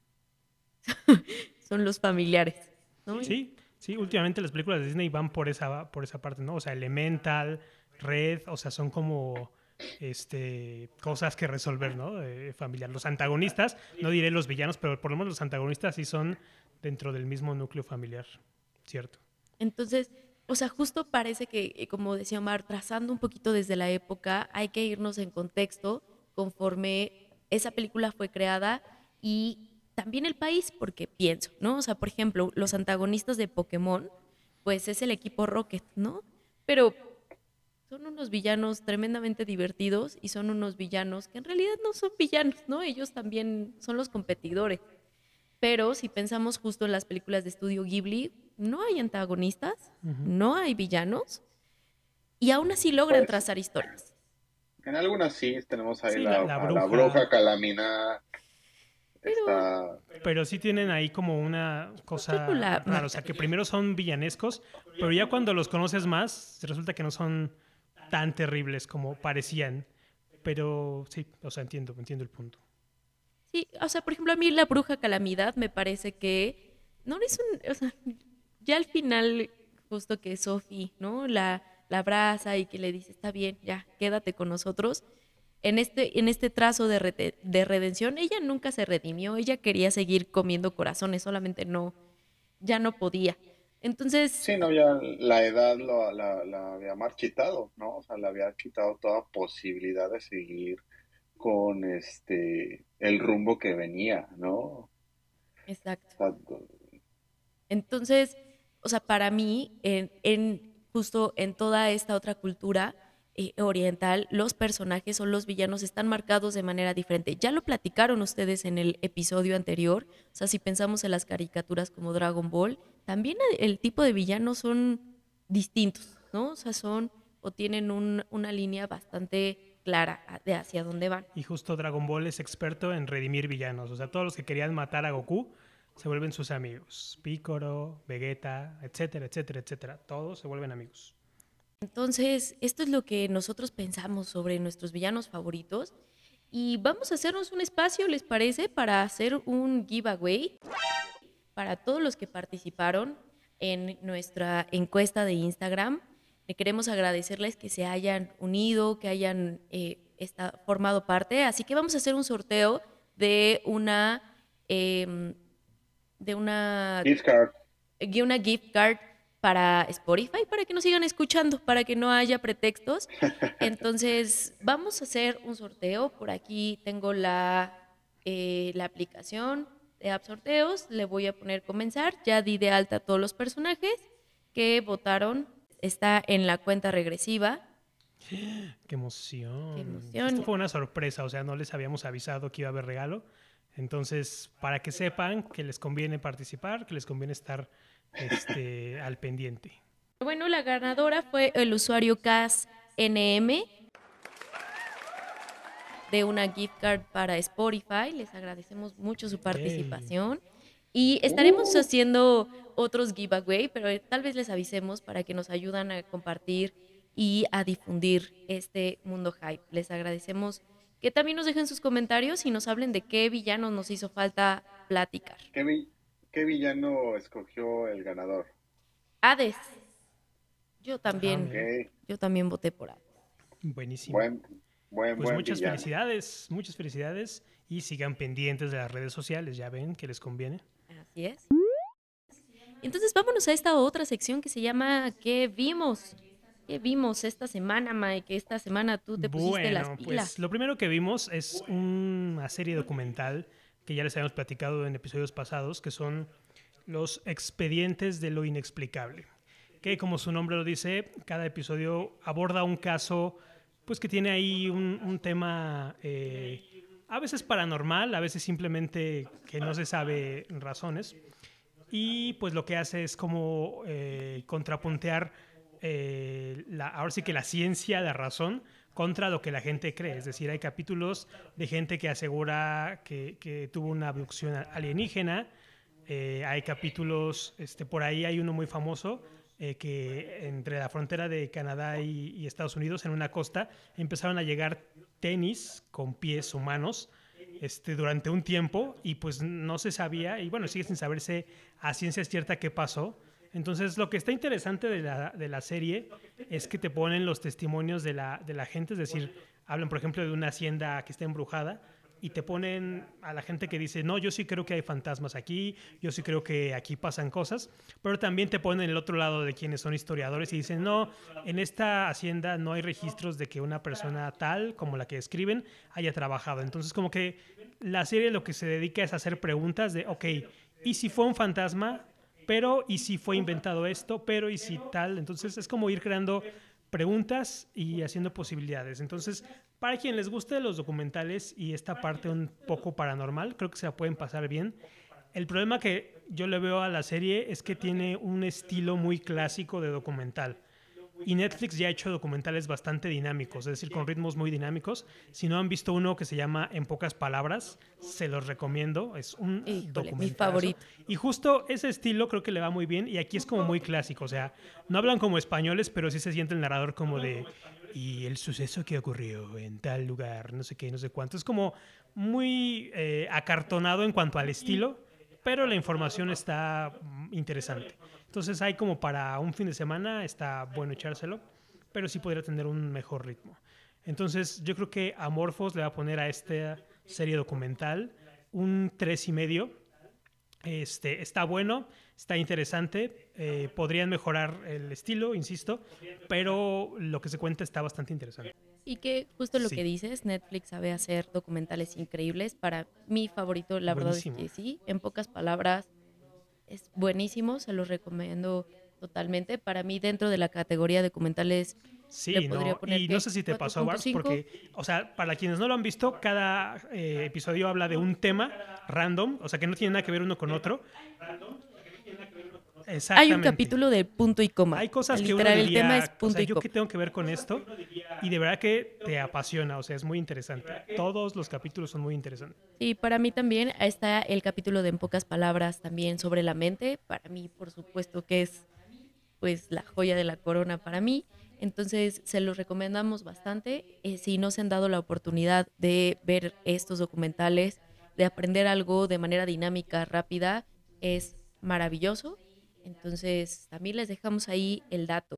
son los familiares, ¿no? Y- Sí, sí, últimamente las películas de Disney van por esa, por esa parte, ¿no? O sea, Elemental, Red, o sea, son como este, cosas que resolver, ¿no? Eh, familiar. Los antagonistas, no diré los villanos, pero por lo menos los antagonistas sí son dentro del mismo núcleo familiar, ¿cierto? Entonces, o sea, justo parece que, eh, como decía Omar, trazando un poquito desde la época, hay que irnos en contexto conforme esa película fue creada y también el país, porque pienso, ¿no? O sea, por ejemplo, los antagonistas de Pokémon, pues es el equipo Rocket, ¿no? Pero son unos villanos tremendamente divertidos y son unos villanos que en realidad no son villanos, ¿no? Ellos también son los competidores. Pero si pensamos justo en las películas de estudio Ghibli, no hay antagonistas, Ujú. no hay villanos y aún así logran Pues trazar historias. en algunas sí, tenemos ahí Sí, la, la, la a la bruja bruja, Calamina, Pero está... pero sí tienen ahí como una no traigo cosa la rara, o sea, que primero son villanescos, pero ya cuando los conoces más, resulta que no son tan terribles como parecían. Pero sí, o sea, entiendo, entiendo el punto. sí, o sea, por ejemplo, a mí la bruja calamidad me parece que no es un, o sea, ya al final justo que Sophie, ¿no? La, la abraza y que le dice, está bien, ya, quédate con nosotros. En este, en este trazo de, rete- de redención, ella nunca se redimió, ella quería seguir comiendo corazones, solamente no, ya no podía. Entonces, Sí, no, ya la edad lo, la, la había marchitado, ¿no? O sea, le había quitado toda posibilidad de seguir con este el rumbo que venía, ¿no? O exacto. sea, Entonces, o sea, para mí, en, en- justo en toda esta otra cultura, eh, oriental, los personajes o los villanos están marcados de manera diferente. Ya lo platicaron ustedes en el episodio anterior, o sea, si pensamos en las caricaturas como Dragon Ball, también el tipo de villanos son distintos, ¿no? O sea, son o tienen un, una línea bastante clara de hacia dónde van. Y justo Dragon Ball es experto en redimir villanos. O sea, todos los que querían matar a Goku se vuelven sus amigos. Piccolo, Vegeta, etcétera, etcétera, etcétera. Todos se vuelven amigos. Entonces, esto es lo que nosotros pensamos sobre nuestros villanos favoritos. Y vamos a hacernos un espacio, ¿les parece? Para hacer un giveaway para todos los que participaron en nuestra encuesta de Instagram. Le queremos agradecerles que se hayan unido, que hayan eh, esta, formado parte. Así que vamos a hacer un sorteo de una, eh, de una, Gift card. de una gift card para Spotify, para que nos sigan escuchando, para que no haya pretextos. Entonces, vamos a hacer un sorteo. Por aquí tengo la, eh, la aplicación de App Sorteos. Le voy a poner comenzar. Ya di de alta a todos los personajes que votaron. Está en la cuenta regresiva. ¡Qué emoción! ¡Qué emoción! Esto fue una sorpresa, o sea, no les habíamos avisado que iba a haber regalo. Entonces, para que sepan que les conviene participar, que les conviene estar este, al pendiente. Bueno, la ganadora fue el usuario C A S N M de una gift card para Spotify. Les agradecemos mucho su participación. Y estaremos Uh. haciendo otros giveaway, pero tal vez les avisemos para que nos ayuden a compartir y a difundir este mundo hype. Les agradecemos que también nos dejen sus comentarios y nos hablen de qué villanos nos hizo falta platicar. ¿Qué, vi- qué villano escogió el ganador? Hades. Yo también, Ah, Ok, yo también voté por Hades. Buenísimo. buen, buen, Pues buen muchas villano. felicidades, muchas felicidades y sigan pendientes de las redes sociales, ya ven que les conviene. Así es. Entonces vámonos a esta otra sección que se llama ¿Qué vimos? ¿Qué vimos esta semana, Mike? Que esta semana tú te pusiste las Bueno, pilas. pues lo primero que vimos es una serie documental que ya les habíamos platicado en episodios pasados, que son los expedientes de lo inexplicable. Que como su nombre lo dice, cada episodio aborda un caso pues que tiene ahí un, un tema eh, a veces paranormal, a veces simplemente que no se sabe razones. Y pues lo que hace es como eh, contrapuntear eh, la, ahora sí que la ciencia, la razón, contra lo que la gente cree. Es decir, hay capítulos de gente que asegura que, que tuvo una abducción alienígena. Eh, hay capítulos, este, por ahí hay uno muy famoso, eh, que entre la frontera de Canadá y, y Estados Unidos, en una costa, empezaron a llegar tenis con pies humanos este, durante un tiempo y pues no se sabía, y bueno, sigue sin saberse a ciencia cierta qué pasó. Entonces, lo que está interesante de la, de la serie es que te ponen los testimonios de la, de la gente, es decir, hablan, por ejemplo, de una hacienda que está embrujada y te ponen a la gente que dice, no, yo sí creo que hay fantasmas aquí, yo sí creo que aquí pasan cosas, pero también te ponen el otro lado de quienes son historiadores y dicen, no, en esta hacienda no hay registros de que una persona tal, como la que escriben, haya trabajado. Entonces, como que la serie lo que se dedica es a hacer preguntas de, ok, ¿y si fue un fantasma? Pero, ¿y si fue inventado esto? Pero, ¿y si tal? Entonces, es como ir creando preguntas y haciendo posibilidades. Entonces, para quien les guste los documentales y esta parte un poco paranormal, creo que se la pueden pasar bien. El problema que yo le veo a la serie es que tiene un estilo muy clásico de documental. Y Netflix ya ha hecho documentales bastante dinámicos, es decir, con ritmos muy dinámicos. Si no han visto uno que se llama En pocas palabras, se los recomiendo. Es un Híjole, documental. mi favorito. Y justo ese estilo creo que le va muy bien. Y aquí es como muy clásico. O sea, no hablan como españoles, pero sí se siente el narrador como de... Y el suceso que ocurrió en tal lugar, no sé qué, no sé cuánto. Es como muy eh, acartonado en cuanto al estilo, pero la información está mm, interesante. Entonces hay como para un fin de semana, está bueno echárselo, pero sí podría tener un mejor ritmo. Entonces yo creo que Amorphos le va a poner a esta serie documental un tres y medio. Este, está bueno, está interesante, eh, podrían mejorar el estilo, insisto, pero lo que se cuenta está bastante interesante. Y que justo lo Sí. que dices, Netflix sabe hacer documentales increíbles. Para mi favorito, la Buenísimo. verdad es que sí, en pocas palabras, es buenísimo, se los recomiendo totalmente. Para mí, dentro de la categoría de documentales le Sí, podría no, poner y no que sé si te cuatro pasó, punto Bars, cinco. porque, o sea, para quienes no lo han visto, cada eh, episodio habla de un tema random, o sea, que no tiene nada que ver uno con otro. Hay un Exactamente. capítulo de punto y coma. Hay O sea, cosas que uno literal, el tema es diría, o punto sea, y ¿yo qué coma. tengo que ver con esto? Y de verdad que te apasiona, o sea, es muy interesante. Todos los capítulos son muy interesantes. Y para mí también está el capítulo de En pocas palabras también sobre la mente. Para mí, por supuesto, que es pues la joya de la corona para mí. Entonces, se los recomendamos bastante. Eh, si no se han dado la oportunidad de ver estos documentales, de aprender algo de manera dinámica, rápida, es maravilloso. Entonces, también les dejamos ahí el dato.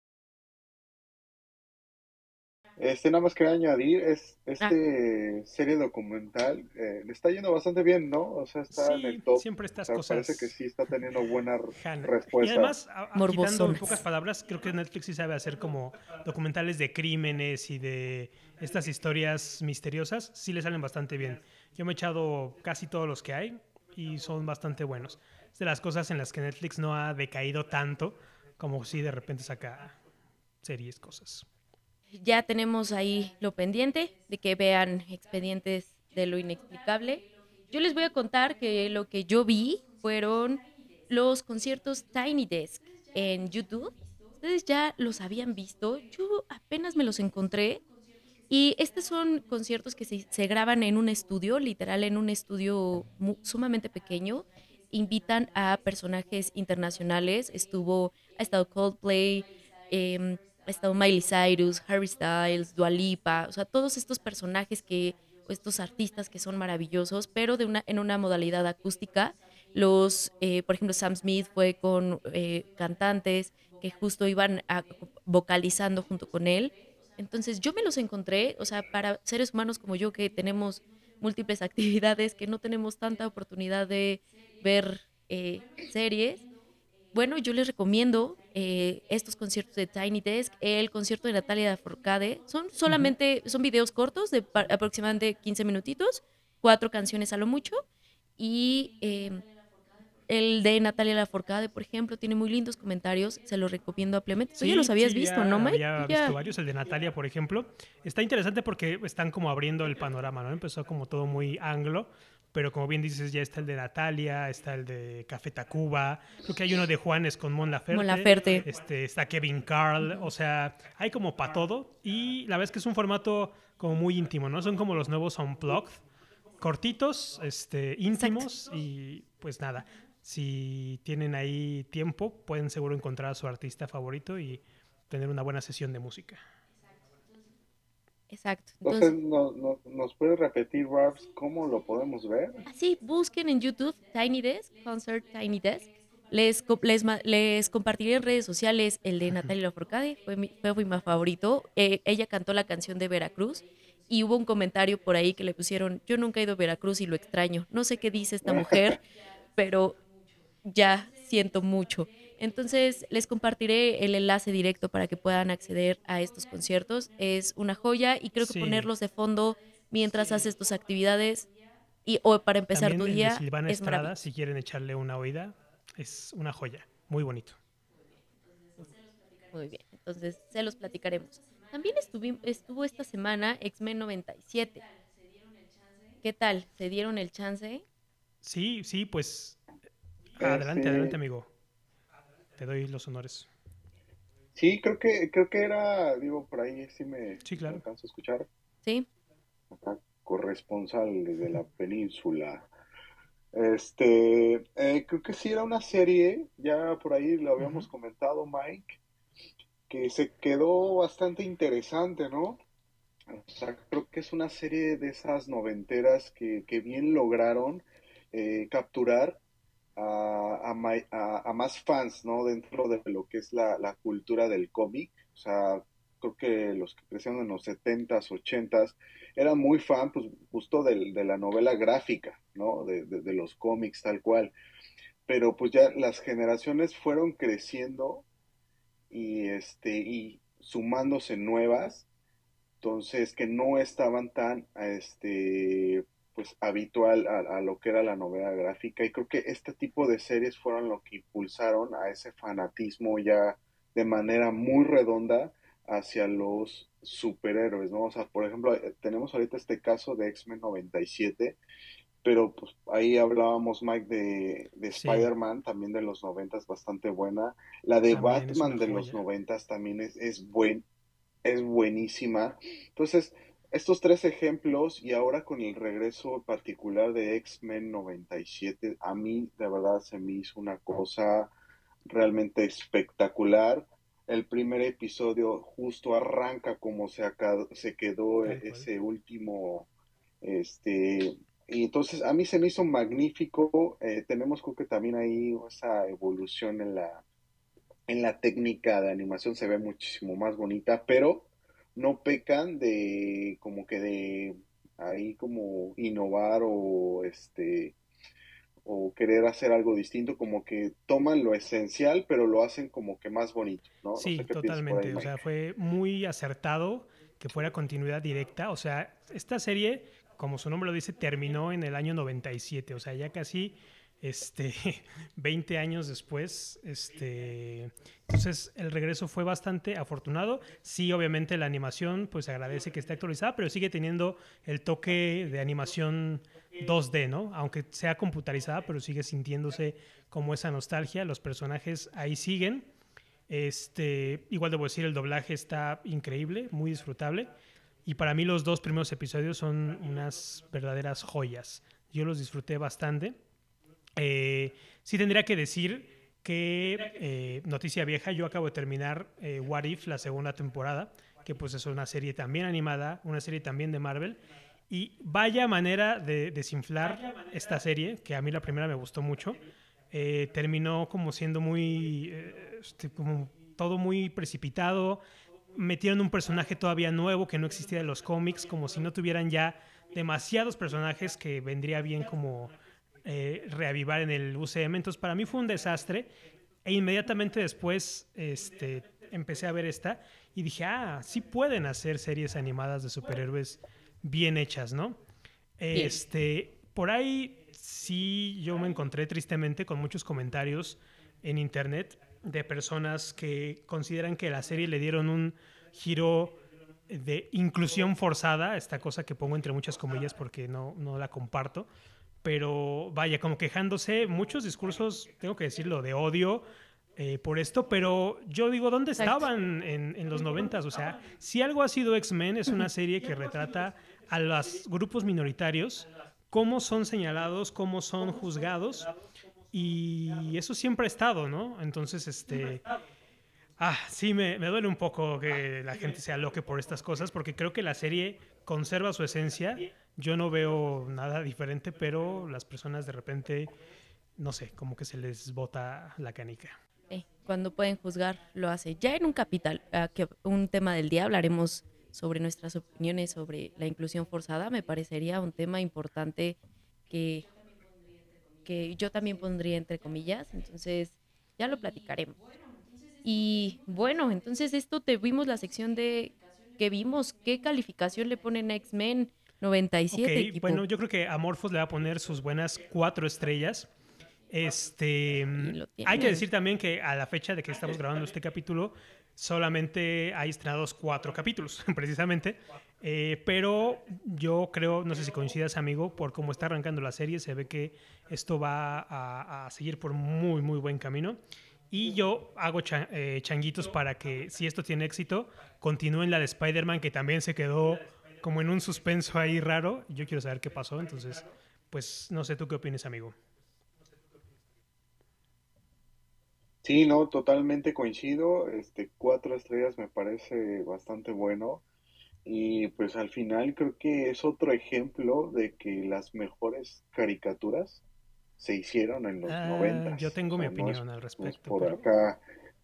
Este, nada más quería añadir, es, Ah, este serie documental eh, le está yendo bastante bien, ¿no? O sea, está en el Sí, top. siempre O estas sea, parece que cosas sí está teniendo buena r- jalan. Y respuesta. además, a- a- quitando en pocas morbosonas. palabras, creo que Netflix sí sabe hacer como documentales de crímenes y de estas historias misteriosas, sí le salen bastante bien. Yo me he echado casi todos los que hay y son bastante buenos. Es de las cosas en las que Netflix no ha decaído tanto como si de repente saca series, cosas. Ya tenemos ahí lo pendiente de que vean Expedientes de lo Inexplicable. Yo les voy a contar que lo que yo vi fueron los conciertos Tiny Desk en YouTube. Ustedes ya los habían visto, yo apenas me los encontré y estos son conciertos que se, se graban en un estudio, literal en un estudio mu- sumamente pequeño. Invitan a personajes internacionales. Estuvo, ha estado Coldplay, em, ha estado Miley Cyrus, Harry Styles, Dua Lipa, o sea, todos estos personajes que, o estos artistas que son maravillosos, pero de una, en una modalidad acústica. Los, eh, por ejemplo, Sam Smith fue con eh, cantantes que justo iban a- vocalizando junto con él. Entonces yo me los encontré, o sea, para seres humanos como yo que tenemos múltiples actividades, que no tenemos tanta oportunidad de ver eh, series. Bueno, yo les recomiendo eh, estos conciertos de Tiny Desk, el concierto de Natalia Lafourcade. Son Ujú. solamente, son videos cortos de pa- aproximadamente quince minutitos, cuatro canciones a lo mucho. Y eh, el de Natalia Lafourcade, por ejemplo, tiene muy lindos comentarios, se los recomiendo ampliamente. Tú ya los Sí, habías sí, visto, ¿no, ya Mike? Tú había visto ya... varios. El de Natalia, por ejemplo. Está interesante porque están como abriendo el panorama, ¿no? Empezó como todo muy anglo, pero como bien dices, ya está el de Natalia, está el de Café Tacuba, creo que hay uno de Juanes con Mon Mon Laferte, Laferte. este, está Kevin Carl, o sea, hay como para todo y la verdad es que es un formato como muy íntimo, ¿no? Son como los nuevos Unplugged, cortitos, este, Exacto. íntimos y pues nada, si tienen ahí tiempo pueden seguro encontrar a su artista favorito y tener una buena sesión de música. Exacto. Entonces, Entonces, no, no- ¿nos puede repetir, Rabs, cómo lo podemos ver? así busquen en YouTube Tiny Desk, Concert Tiny Desk. Les, co- les, ma- les compartiré en redes sociales el de Natalia Lafourcade, fue mi, fue mi favorito. Eh, ella cantó la canción de Veracruz y hubo un comentario por ahí que le pusieron, yo nunca he ido a Veracruz y lo extraño. No sé qué dice esta mujer, pero ya siento mucho. Entonces, les compartiré el enlace directo para que puedan acceder a estos conciertos. Es una joya y creo que Sí, ponerlos de fondo mientras haces tus actividades y o para empezar tu también el de día Silvana es Estrada, si maravilloso. quieren echarle una oída, es una joya, muy bonito. Muy bien, entonces se los platicaremos. También estuvi- estuvo esta semana X-Men noventa y siete. ¿Qué tal? ¿Se dieron el chance? Sí, sí, pues adelante, adelante Este, amigo, te doy los honores. sí, creo que, creo que era, digo, por ahí sí me, Sí, me claro. alcanzo a escuchar, Sí, acá, corresponsal desde la península. Este, eh, creo que sí era una serie, ya por ahí lo Ujú. habíamos comentado, Mike, que se quedó bastante interesante, ¿no? O sea, creo que es una serie de esas noventeras que, que bien lograron eh, capturar a, a, ma- a- a más fans, ¿no? Dentro de lo que es la, la cultura del cómic. O sea, creo que los que crecieron en los setentas, ochentas, eran muy fan, pues, justo del- de, la novela gráfica, ¿no? De, de- de los cómics tal cual. Pero pues ya las generaciones fueron creciendo y, este, y sumándose nuevas, entonces que no estaban tan este pues habitual a, a lo que era la novela gráfica, y creo que este tipo de series fueron lo que impulsaron a ese fanatismo ya de manera muy redonda hacia los superhéroes, ¿no? O sea, por ejemplo, eh, tenemos ahorita este caso de X-Men noventa y siete, pero pues ahí hablábamos, Mike, de, de Sí, Spider-Man, también de los noventas, bastante buena. La de también es una Batman de los joya. noventas también es, es buen, es buenísima. Entonces, estos tres ejemplos y ahora con el regreso particular de X-Men noventa y siete, a mí de verdad se me hizo una cosa realmente espectacular. El primer episodio justo arranca como se, acá, se quedó Tal cual. ese último, este, y entonces a mí se me hizo magnífico. Eh, tenemos creo que también ahí esa evolución en la, en la técnica de animación se ve muchísimo más bonita, pero no pecan de como que de ahí como innovar o este o querer hacer algo distinto, como que toman lo esencial, pero lo hacen como que más bonito, ¿no? No sé Sí, qué piensas por ahí, totalmente. O sea, Mike. fue muy acertado que fuera continuidad directa. O sea, esta serie, como su nombre lo dice, terminó en el año noventa y siete. O sea, ya casi este, veinte años después. Este, entonces, el regreso fue bastante afortunado. Sí, obviamente la animación, pues agradece que esté actualizada, pero sigue teniendo el toque de animación dos D, ¿no? Aunque sea computarizada, pero sigue sintiéndose como esa nostalgia. Los personajes ahí siguen. Este, igual debo decir, el doblaje está increíble, muy disfrutable. Y para mí los dos primeros episodios son unas verdaderas joyas. Yo los disfruté bastante. Eh, sí tendría que decir que, eh, noticia vieja, yo acabo de terminar eh, What If, la segunda temporada, que pues es una serie también animada, una serie también de Marvel. Y vaya manera de desinflar esta serie, que a mí la primera me gustó mucho. Eh, terminó como siendo muy, eh, este, como todo muy precipitado. Metieron un personaje todavía nuevo que no existía de los cómics, como si no tuvieran ya demasiados personajes que vendría bien como eh, reavivar en el U C M. Entonces para mí fue un desastre e inmediatamente después este, empecé a ver esta y dije, ah, sí pueden hacer series animadas de superhéroes bien hechas, ¿no? Sí. Este, por ahí sí yo me encontré tristemente con muchos comentarios en internet de personas que consideran que la serie le dieron un giro de inclusión forzada, esta cosa que pongo entre muchas comillas porque no, no la comparto, pero vaya, como quejándose, muchos discursos, tengo que decirlo, de odio eh, por esto, pero yo digo, ¿dónde Exacto. estaban en, en los noventas? O sea, si algo ha sido X-Men, es una serie que retrata a los grupos minoritarios, cómo son señalados, cómo son juzgados, y eso siempre ha estado, ¿no? Entonces, este, ah, sí, me, me duele un poco que la gente se aloque por estas cosas, porque creo que la serie conserva su esencia. Yo no veo nada diferente, pero las personas de repente, no sé, como que se les bota la canica. Eh, cuando pueden juzgar, lo hace. Ya en un capital, ah, que un tema del día, hablaremos sobre nuestras opiniones sobre la inclusión forzada. Me parecería un tema importante que, que yo también pondría entre comillas. Entonces, ya lo platicaremos. Y bueno, entonces esto te vimos la sección de que vimos, qué calificación le ponen a X-Men noventa y Ok, siete equipo. bueno, yo creo que Amorphos le va a poner sus buenas cuatro estrellas. Este, Y mm, lo hay que tiene. decir también que a la fecha de que estamos grabando este capítulo, solamente hay estrenados cuatro capítulos, precisamente. Eh, pero yo creo, no sé si coincidas, amigo, por cómo está arrancando la serie, se ve que esto va a, a seguir por muy, muy buen camino. Y yo hago cha- eh, changuitos para que, si esto tiene éxito, continúen la de Spider-Man, que también se quedó como en un suspenso ahí raro. Yo quiero saber qué pasó, entonces, pues no sé tú qué opinas, amigo. Sí, no, totalmente coincido. Este, cuatro estrellas me parece bastante bueno. Y pues al final creo que es otro ejemplo de que las mejores caricaturas se hicieron en los Ah, yo noventas. O tengo mi sea, no es, opinión al no es respecto, por pero acá.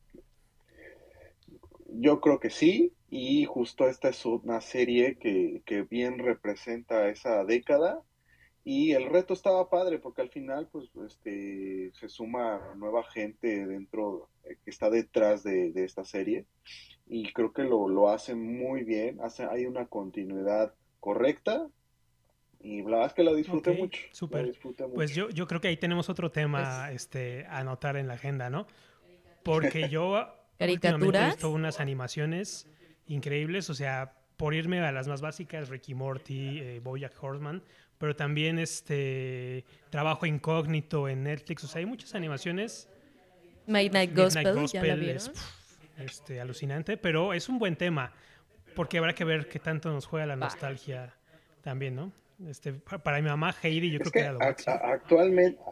Yo creo que sí. Y justo esta es una serie que, que bien representa esa década. Y el reto estaba padre porque al final pues este se suma nueva gente dentro eh, que está detrás de, de esta serie y creo que lo, lo hacen muy bien, hace, hay una continuidad correcta y la verdad es que la ok, disfruté mucho, la súper. disfruté Pues mucho. yo, yo creo que ahí tenemos otro tema Pues, este, a anotar en la agenda, ¿no? Porque yo últimamente he visto caricaturas. unas animaciones increíbles, o sea, por irme a las más básicas, Ricky Morty, eh, BoJack Horseman, pero también este Trabajo Incógnito en Netflix, o sea, hay muchas animaciones. Midnight Midnight Gospel, ¿ya la Gospel es vieron? pff, este, alucinante, pero es un buen tema, porque habrá que ver qué tanto nos juega la Va. nostalgia también, ¿no? Este, pa- para mi mamá, Heidi, yo Es creo que que era lo a- máximo. a- actualmente,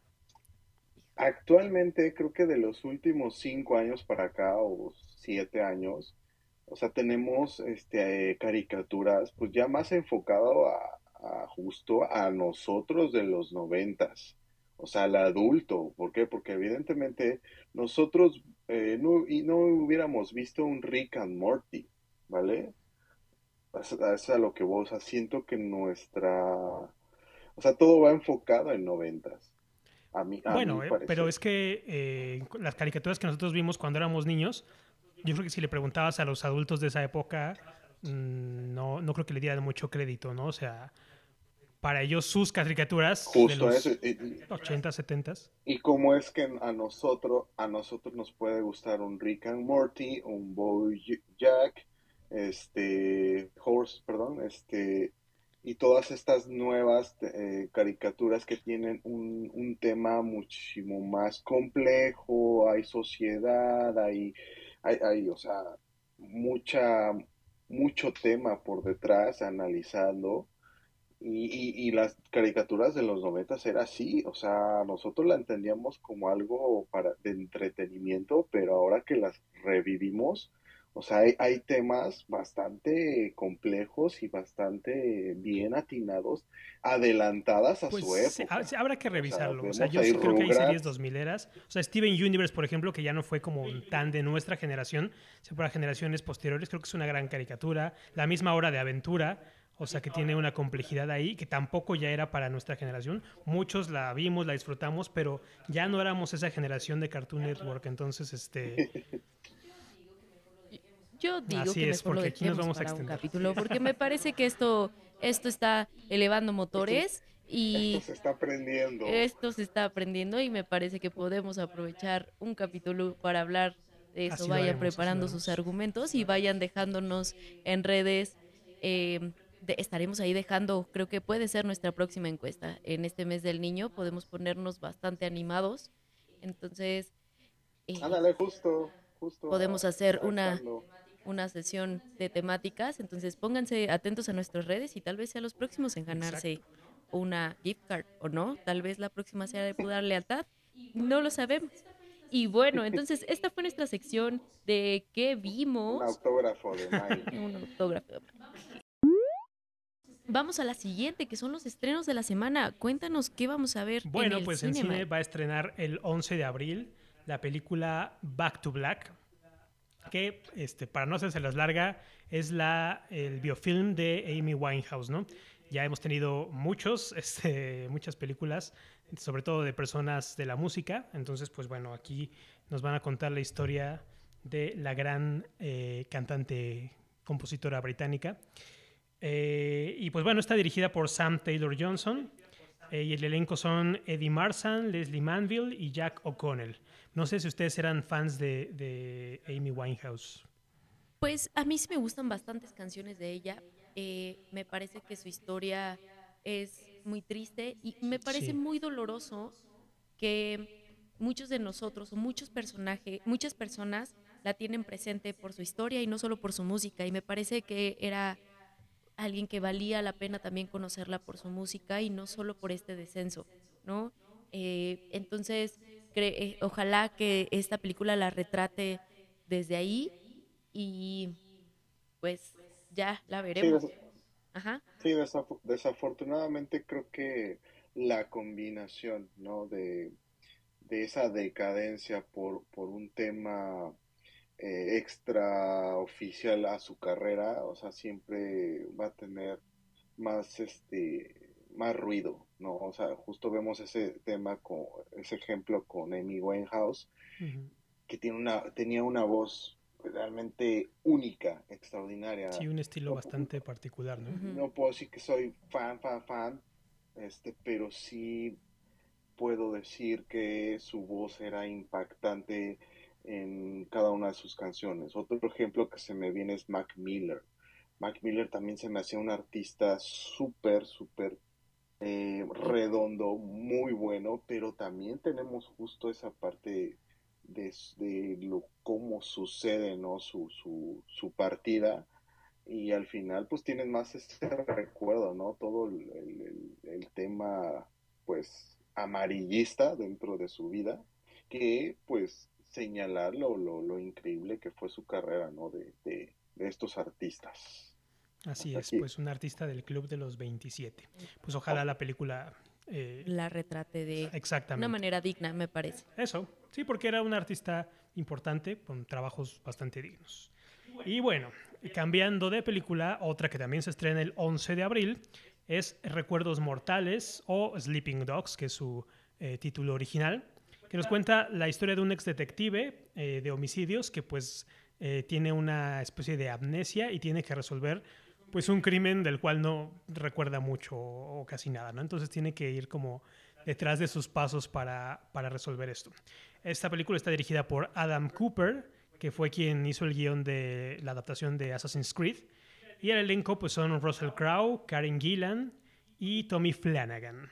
actualmente creo que de los últimos cinco años para acá o siete años, o sea, tenemos este, eh, caricaturas pues ya más enfocado a, a justo a nosotros de los noventas, o sea, al adulto. ¿Por qué? Porque evidentemente nosotros eh, no, y no hubiéramos visto un Rick and Morty, ¿vale? Eso es a lo que vos, o sea, siento que nuestra, o sea, todo va enfocado en noventas, a mi, a mi Bueno, eh, pero parecer. es que eh, las caricaturas que nosotros vimos cuando éramos niños, yo creo que si le preguntabas a los adultos de esa época, mm, no, no creo que le dieran mucho crédito, ¿no? O sea, para ellos sus caricaturas de Justo eso. los Y, ochenta, setenta. y cómo es que a nosotros, a nosotros nos puede gustar un Rick and Morty, un Jack, este, Horse, perdón, este, y todas estas nuevas eh, caricaturas que tienen un, un tema muchísimo más complejo, hay sociedad, hay, hay, hay, o sea, mucha, mucho tema por detrás analizando. Y, y, y las caricaturas de los noventas era así, o sea, nosotros la entendíamos como algo para, de entretenimiento, pero ahora que las revivimos, o sea, hay, hay temas bastante complejos y bastante bien atinados, adelantadas a Pues su sí, ha- época. sí, habrá que O sea, revisarlo. O sea, vemos yo ahí sí creo que hay series Rugrats. dos mileras. O sea, Steven Universe, por ejemplo, que ya no fue como tan de nuestra generación, sino para generaciones posteriores, creo que es una gran caricatura. La misma Hora de Aventura, o sea, que tiene una complejidad ahí que tampoco ya era para nuestra generación. Muchos la vimos, la disfrutamos, pero ya no éramos esa generación de Cartoon Network. Entonces, este, Yo digo así que es, mejor lo porque aquí nos dejemos vamos a para un extender. capítulo, porque me parece que esto, esto está elevando Esto, motores esto y se está aprendiendo. esto se está aprendiendo y me parece que podemos aprovechar un capítulo para hablar de eso. Así lo Vayan haremos, así lo preparando sus haremos. argumentos y vayan dejándonos en redes. eh, de- estaremos ahí dejando, creo que puede ser nuestra próxima encuesta. En este mes del niño podemos ponernos bastante animados. Entonces, eh, Ándale, justo, justo, ah, podemos hacer una, aprovechando. una sesión de temáticas. Entonces, pónganse atentos a nuestras redes y tal vez sea los próximos en ganarse Exacto. una gift card o no. Tal vez la próxima sea de pura lealtad. No lo sabemos. Y bueno, entonces esta fue nuestra sección de qué Un vimos. autógrafo de Mike. Un autógrafo. Vamos a la siguiente, que son los estrenos de la semana. Cuéntanos qué vamos a ver en Bueno, el pues en cine, cine Mike. va a estrenar el once de abril la película Back to Black, que este, para no hacerse las larga, es la, el biofilm de Amy Winehouse, ¿no? Ya hemos tenido muchos, este, muchas películas, sobre todo de personas de la música. Entonces, pues bueno, aquí nos van a contar la historia de la gran eh, cantante, compositora británica. Eh, y pues bueno, está dirigida por Sam Taylor Johnson. Eh, y el elenco son Eddie Marsan, Leslie Manville y Jack O'Connell. No sé si ustedes eran fans de, de Amy Winehouse. Pues a mí sí me gustan bastantes canciones de ella. Eh, me parece que su historia es muy triste y me parece Sí, muy doloroso que muchos de nosotros o muchos personajes, muchas personas la tienen presente por su historia y no solo por su música. Y me parece que era alguien que valía la pena también conocerla por su música y no solo por este descenso, ¿no? Eh, entonces, cre- eh, ojalá que esta película la retrate desde ahí y pues ya la Sí, veremos. des- Ajá. sí, desaf- desafortunadamente creo que la combinación, ¿no? De, de esa decadencia por, por un tema eh, extra oficial a su carrera, o sea, siempre va a tener más, este, más ruido, ¿no? O sea, justo vemos ese tema, con, ese ejemplo con Amy Winehouse, uh-huh. que tiene una, tenía una voz realmente única, extraordinaria. Sí, un estilo No, bastante particular, ¿no? Ujú. no puedo decir que soy fan, fan, fan, este, pero sí puedo decir que su voz era impactante, en cada una de sus canciones. Otro ejemplo que se me viene es Mac Miller. Mac Miller también se me hacía un artista súper, súper eh, redondo, muy bueno, pero también tenemos justo esa parte de, de lo, cómo sucede, ¿no? Su, su, su partida, y al final pues tienes más ese recuerdo, ¿no? Todo el, el, el tema pues amarillista dentro de su vida, que pues señalar lo, lo, lo increíble que fue su carrera, ¿no? De, de, de estos artistas. Así Hasta es, aquí. pues un artista del Club de los veintisiete. Pues Oh, ojalá la película... eh, La retrate de una exactamente. manera digna, me parece. Eso, sí, porque era un artista importante con trabajos bastante dignos. Y bueno, cambiando de película, otra que también se estrena el once de abril es Recuerdos Mortales o Sleeping Dogs, que es su eh, título original, que nos cuenta la historia de un ex detective eh, de homicidios que pues eh, tiene una especie de amnesia y tiene que resolver pues un crimen del cual no recuerda mucho o casi nada, ¿no? Entonces tiene que ir como detrás de sus pasos para, para resolver esto. Esta película está dirigida por Adam Cooper, que fue quien hizo el guión de la adaptación de Assassin's Creed. Y el elenco pues son Russell Crowe, Karen Gillan y Tommy Flanagan.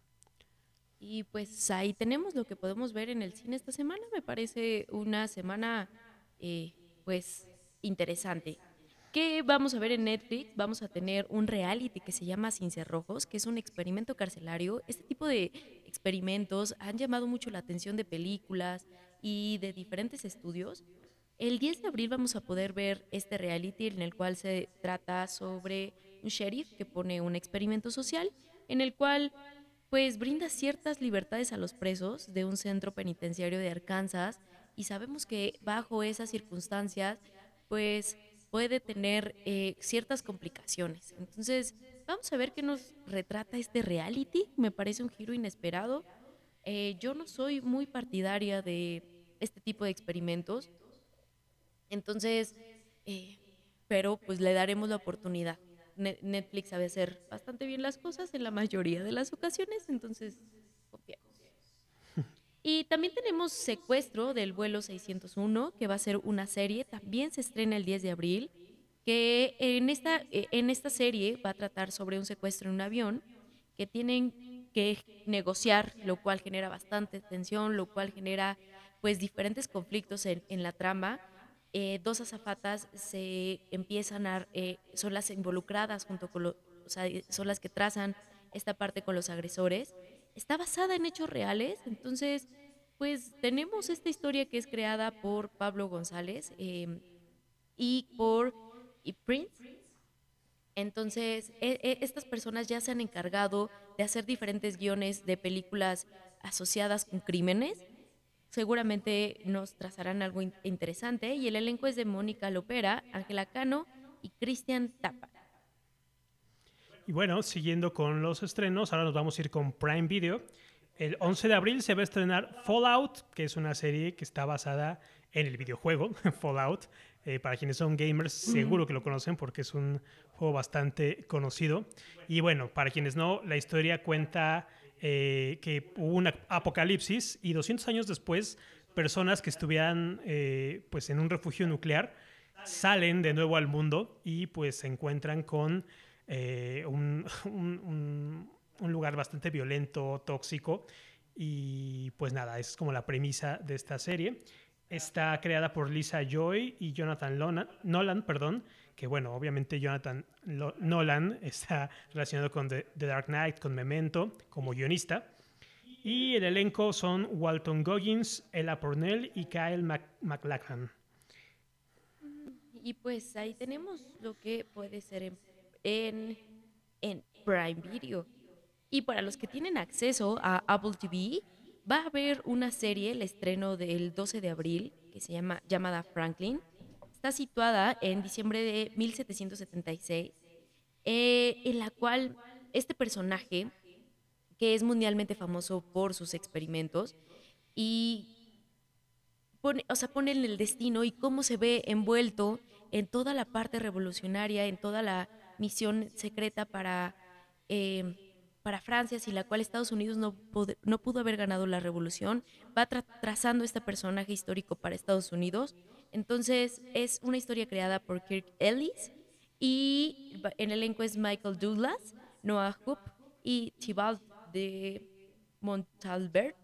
Y pues ahí tenemos lo que podemos ver en el cine esta semana. Me parece una semana, eh, pues, interesante. ¿Qué vamos a ver en Netflix? Vamos a tener un reality que se llama Sin Cerrojos, que es un experimento carcelario. Este tipo de experimentos han llamado mucho la atención de películas y de diferentes estudios. El diez de abril vamos a poder ver este reality en el cual se trata sobre un sheriff que pone un experimento social en el cual pues brinda ciertas libertades a los presos de un centro penitenciario de Arkansas y sabemos que bajo esas circunstancias pues puede tener eh, ciertas complicaciones. Entonces vamos a ver qué nos retrata este reality. Me parece un giro inesperado. Eh, yo no soy muy partidaria de este tipo de experimentos, entonces, eh, pero pues le daremos la oportunidad. Ne- Netflix sabe hacer bastante bien las cosas en la mayoría de las ocasiones, entonces confiamos. Y también tenemos Secuestro del vuelo seiscientos uno, que va a ser una serie, también se estrena el diez de abril, que en esta, eh, en esta serie va a tratar sobre un secuestro en un avión que tienen que negociar, lo cual genera bastante tensión, lo cual genera pues diferentes conflictos en, en la trama. Eh, dos azafatas se empiezan a, eh, son las involucradas junto con lo, o sea, son las que trazan esta parte con los agresores. Está basada en hechos reales, entonces pues tenemos esta historia que es creada por Pablo González eh, y por y Prince. Entonces, e- e- estas personas ya se han encargado de hacer diferentes guiones de películas asociadas con crímenes. Seguramente nos trazarán algo in- interesante y el elenco es de Mónica Lopera, Ángela Cano y Cristian Tapa. Y bueno, siguiendo con los estrenos, ahora nos vamos a ir con Prime Video. El once de abril se va a estrenar Fallout, que es una serie que está basada en el videojuego Fallout. Eh, para quienes son gamers, seguro que lo conocen porque es un juego bastante conocido. Y bueno, para quienes no, la historia cuenta eh, que hubo un apocalipsis y doscientos años después, personas que estuvieran eh, pues en un refugio nuclear salen de nuevo al mundo y pues se encuentran con eh, un, un, un, un lugar bastante violento, tóxico. Y pues nada, es como la premisa de esta serie. Está creada por Lisa Joy y Jonathan Nolan, Nolan perdón, que bueno, obviamente Jonathan Lo- Nolan está relacionado con The, The Dark Knight, con Memento, como guionista. Y el elenco son Walton Goggins, Ella Purnell y Kyle Mac MacLachlan. Y pues ahí tenemos lo que puede ser en, en, en Prime Video. Y para los que tienen acceso a Apple T V, va a haber una serie, el estreno del doce de abril, que se llama llamada Franklin. Está situada en diciembre de mil setecientos setenta y seis, eh, en la cual este personaje, que es mundialmente famoso por sus experimentos, y pone, o sea, pone en el destino y cómo se ve envuelto en toda la parte revolucionaria, en toda la misión secreta para... eh, para Francia, sin la cual Estados Unidos no, pod- no pudo haber ganado la revolución. Va tra- trazando este personaje histórico para Estados Unidos. Entonces, es una historia creada por Kirk Ellis y va- en el elenco es Michael Douglas, Noah Hoop y Thibault de Montalbert.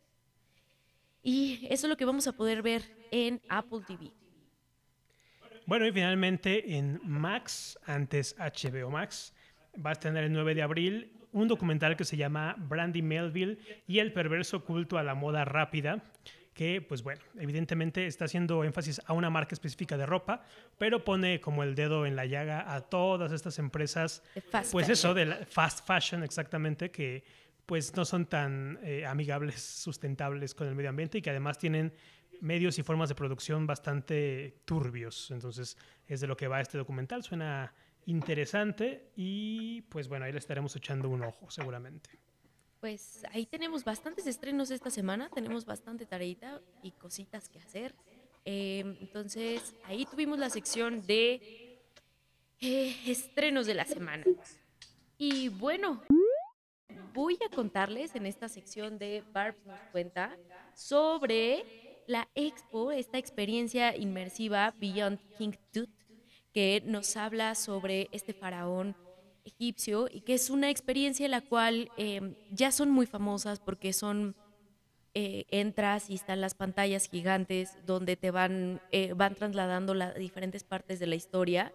Y eso es lo que vamos a poder ver en Apple T V. Bueno, y finalmente en Max, antes H B O Max, va a tener el nueve de abril un documental que se llama Brandy Melville y el perverso culto a la moda rápida, que, pues bueno, evidentemente está haciendo énfasis a una marca específica de ropa, pero pone como el dedo en la llaga a todas estas empresas, De fast pues eso, fashion. de la fast fashion exactamente, que pues no son tan eh, amigables, sustentables con el medio ambiente y que además tienen medios y formas de producción bastante turbios. Entonces es de lo que va este documental, suena interesante y pues bueno, ahí le estaremos echando un ojo seguramente. Pues ahí tenemos bastantes estrenos esta semana, tenemos bastante tareita y cositas que hacer. Eh, entonces, ahí tuvimos la sección de eh, estrenos de la semana. Y bueno, voy a contarles en esta sección de Barbs nos cuenta sobre la expo, esta experiencia inmersiva Beyond King Tut, que nos habla sobre este faraón egipcio y que es una experiencia en la cual eh, ya son muy famosas porque son eh, entras y están las pantallas gigantes donde te van, eh, van trasladando las diferentes partes de la historia.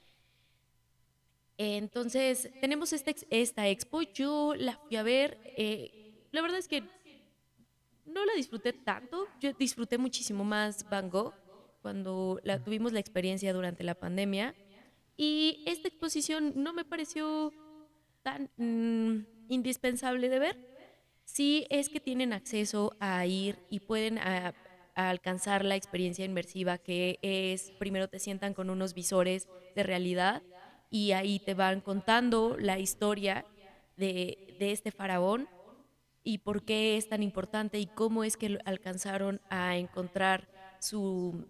Entonces, tenemos esta, ex- esta expo, yo la fui a ver, eh, la verdad es que no la disfruté tanto, yo disfruté muchísimo más Van Gogh cuando la, tuvimos la experiencia durante la pandemia y esta exposición no me pareció tan mm, indispensable de ver. Sí es que tienen acceso a ir y pueden a- a alcanzar la experiencia inmersiva que es, primero te sientan con unos visores de realidad y ahí te van contando la historia de, de este faraón y por qué es tan importante y cómo es que lo alcanzaron a encontrar su,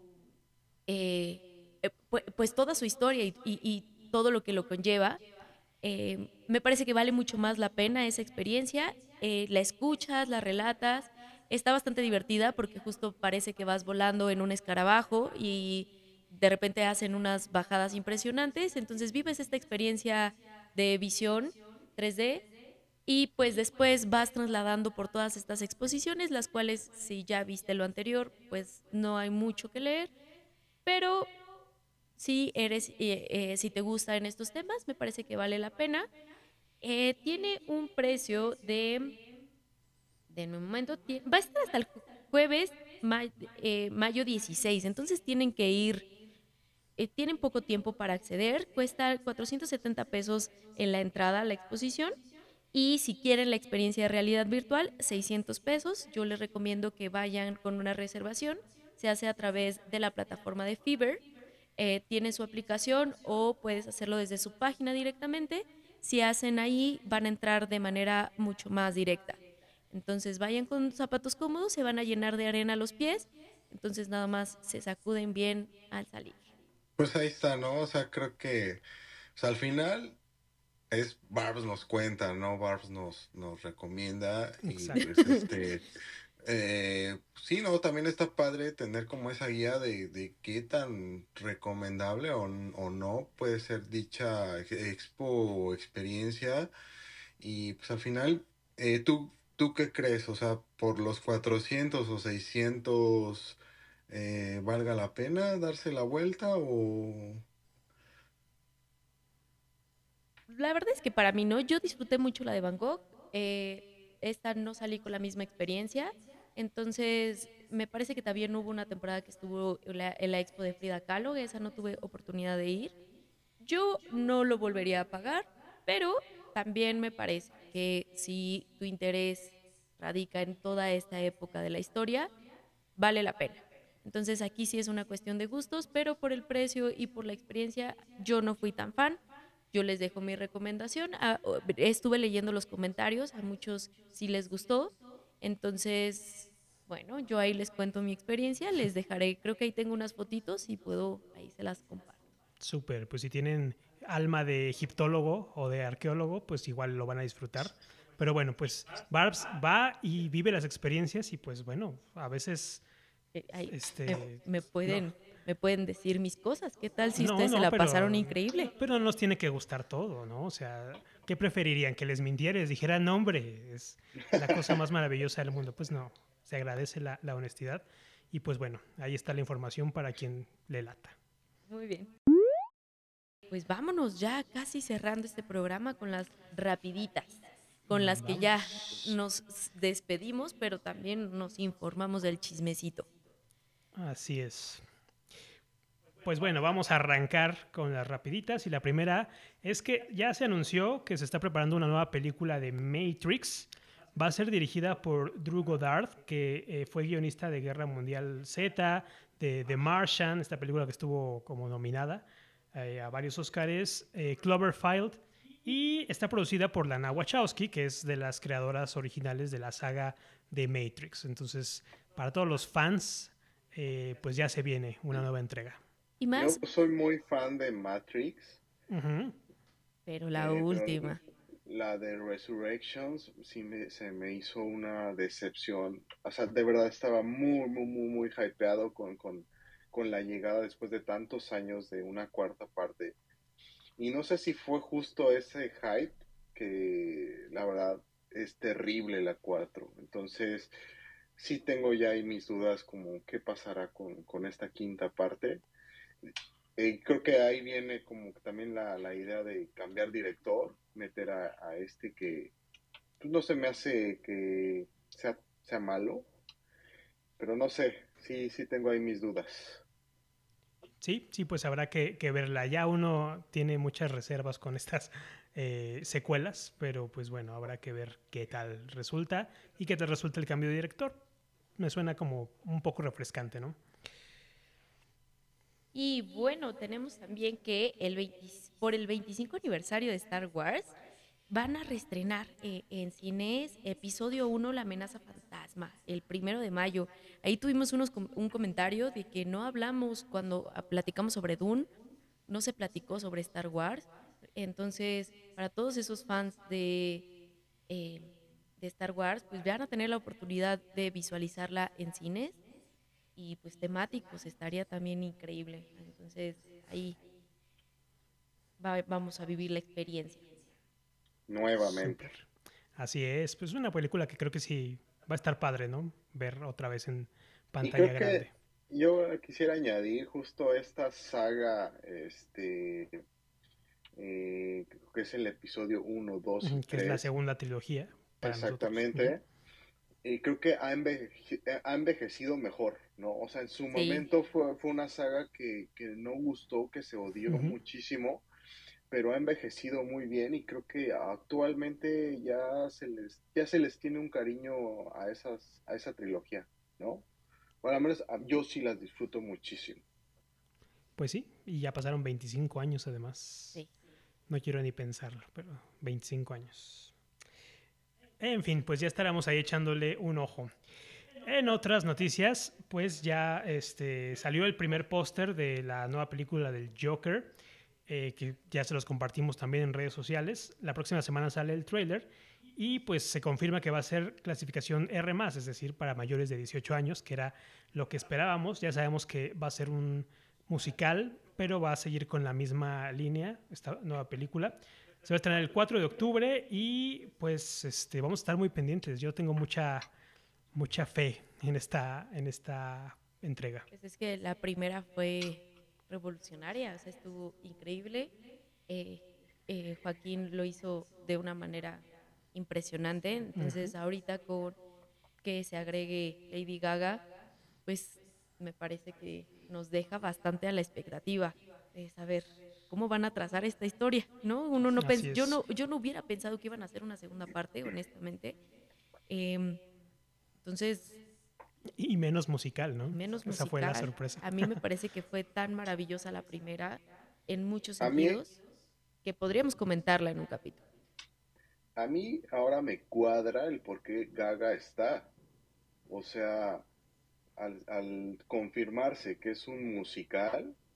eh, eh, pu- pues toda su historia y, y- y todo lo que lo conlleva. Eh, me parece que vale mucho más la pena esa experiencia. Eh, la escuchas, la relatas. Está bastante divertida porque justo parece que vas volando en un escarabajo y de repente hacen unas bajadas impresionantes. Entonces vives esta experiencia de visión tres D y pues después vas trasladando por todas estas exposiciones, las cuales si ya viste lo anterior, pues no hay mucho que leer, pero si eres, eh, eh, si te gustan estos temas, me parece que vale la pena. Eh, tiene un precio de, de un momento, ti- va a estar hasta el ju- jueves, ma- eh, mayo dieciséis, entonces tienen que ir, eh, tienen poco tiempo para acceder, cuesta cuatrocientos setenta pesos en la entrada a la exposición y si quieren la experiencia de realidad virtual, seiscientos pesos. Yo les recomiendo que vayan con una reservación, se hace a través de la plataforma de Fiverr, eh, tiene su aplicación o puedes hacerlo desde su página directamente. Si hacen ahí, van a entrar de manera mucho más directa. Entonces vayan con zapatos cómodos, se van a llenar de arena los pies, entonces nada más se sacuden bien al salir. Pues ahí está, ¿no? O sea, creo que, o sea, al final es Barbs nos cuenta, ¿no? Barbs nos, nos recomienda y Exacto. pues este, eh, sí, ¿no? También está padre tener como esa guía de, de qué tan recomendable o, n- o no puede ser dicha ex- expo o experiencia y pues al final, eh, ¿tú, tú qué crees? O sea, por los cuatrocientos o seiscientos eh, ¿valga la pena darse la vuelta o...? La verdad es que para mí no, yo disfruté mucho la de Van Gogh, eh, esta no salí con la misma experiencia, entonces me parece que también hubo una temporada que estuvo en la, en la expo de Frida Kahlo, esa no tuve oportunidad de ir. Yo no lo volvería a pagar, pero también me parece que si tu interés radica en toda esta época de la historia, vale la pena. Entonces aquí sí es una cuestión de gustos, pero por el precio y por la experiencia yo no fui tan fan. Yo les dejo mi recomendación. Ah, o- estuve leyendo los comentarios, a muchos sí les gustó. Entonces, bueno, yo ahí les cuento mi experiencia, les dejaré, creo que ahí tengo unas fotitos y puedo, ahí se las comparto. Súper, pues si tienen alma de egiptólogo o de arqueólogo, pues igual lo van a disfrutar. Pero bueno, pues Barbs va y vive las experiencias y pues bueno, a veces... Eh, ay, este, me, me pueden, no, me pueden decir mis cosas. ¿Qué tal si no, ustedes se no, la pero, pasaron increíble? pero no nos tiene que gustar todo, ¿no? O sea, ¿qué preferirían? ¿Que les mintiera y les dijera, no, hombre, es la cosa más maravillosa del mundo? Pues no, se agradece la, la honestidad. Y pues bueno, ahí está la información para quien le lata. Muy bien. Pues vámonos ya casi cerrando este programa con las rapiditas, con las que ya Vamos. nos despedimos, pero también nos informamos del chismecito. Así es. Pues bueno, vamos a arrancar con las rapiditas y la primera es que ya se anunció que se está preparando una nueva película de Matrix. Va a ser dirigida por Drew Goddard, que eh, fue guionista de Guerra Mundial Z, de The Martian, esta película que estuvo como nominada eh, a varios Oscars, eh, Cloverfield, y está producida por Lana Wachowski, que es de las creadoras originales de la saga de Matrix. Entonces, para todos los fans, eh, pues ya se viene una nueva entrega. Y Yo más, soy muy fan de Matrix, Uh-huh. pero la eh, pero última. la de Resurrections sí me, se me hizo una decepción. O sea, de verdad estaba muy, muy, muy, muy hypeado con, con, con la llegada después de tantos años de una cuarta parte. Y no sé si fue justo ese hype que la verdad es terrible la cuatro. Entonces, sí tengo ya ahí mis dudas como qué pasará con, con esta quinta parte. Eh, creo que ahí viene como que también la, la idea de cambiar director, meter a, a este que pues, no se me hace que sea, sea malo, pero no sé, sí, sí tengo ahí mis dudas. Sí, sí, pues habrá que, que verla. Ya uno tiene muchas reservas con estas eh, secuelas, pero pues bueno, habrá que ver qué tal resulta y qué tal resulta el cambio de director. Me suena como un poco refrescante, ¿no? Y bueno, tenemos también que el veinte por el veinticinco aniversario de Star Wars van a reestrenar eh, en cines episodio uno La amenaza fantasma, el primero de mayo. Ahí tuvimos unos, com- un comentario de que no hablamos cuando ah, platicamos sobre Dune, no se platicó sobre Star Wars. Entonces, para todos esos fans de, eh, de Star Wars, pues van a tener la oportunidad de visualizarla en cines y pues temáticos, estaría también increíble. Entonces, ahí va- vamos a vivir la experiencia. Nuevamente. Súper. Así es, pues una película que creo que sí va a estar padre, ¿no? Ver otra vez en Y pantalla creo que grande. yo quisiera añadir justo esta saga, este, eh, creo que es el episodio uno, dos y Ujú, que es la tres, segunda trilogía para nosotros. Ujú. exactamente. Y creo que ha, enveje- ha envejecido mejor, ¿no? O sea, en su Sí, momento fue, fue una saga que, que no gustó, que se odió Ujú. muchísimo, pero ha envejecido muy bien y creo que actualmente ya se les, ya se les tiene un cariño a esas, a esa trilogía, ¿no? Bueno, al menos ah, yo sí las disfruto muchísimo. Pues sí, y ya pasaron veinticinco años además. sí. No quiero ni pensarlo, pero veinticinco años. En fin, pues ya estaremos ahí echándole un ojo. En otras noticias, pues ya este, salió el primer póster de la nueva película del Joker, eh, que ya se los compartimos también en redes sociales. La próxima semana sale el tráiler y pues se confirma que va a ser clasificación R más, es decir, para mayores de dieciocho años, que era lo que esperábamos. Ya sabemos que va a ser un musical, pero va a seguir con la misma línea, esta nueva película. Se va a estrenar el cuatro de octubre y pues este, vamos a estar muy pendientes. Yo tengo mucha mucha fe en esta, en esta entrega. Pues es que la primera fue revolucionaria, o sea, estuvo increíble. Eh, eh, Joaquín lo hizo de una manera impresionante. Ujú. Entonces, ahorita con que se agregue Lady Gaga, pues me parece que nos deja bastante a la expectativa de saber cómo van a trazar esta historia, ¿no? Uno no Así pens- yo es. no, yo no hubiera pensado que iban a hacer una segunda parte, honestamente. Em, entonces, Y menos musical, ¿no? menos Esa fue la musical. sorpresa. A mí me parece que fue tan maravillosa la primera en muchos A mí, sentidos que podríamos comentarla en un capítulo. a mí ahora me cuadra el por qué Gaga está. O sea, al, al confirmarse que es un musical,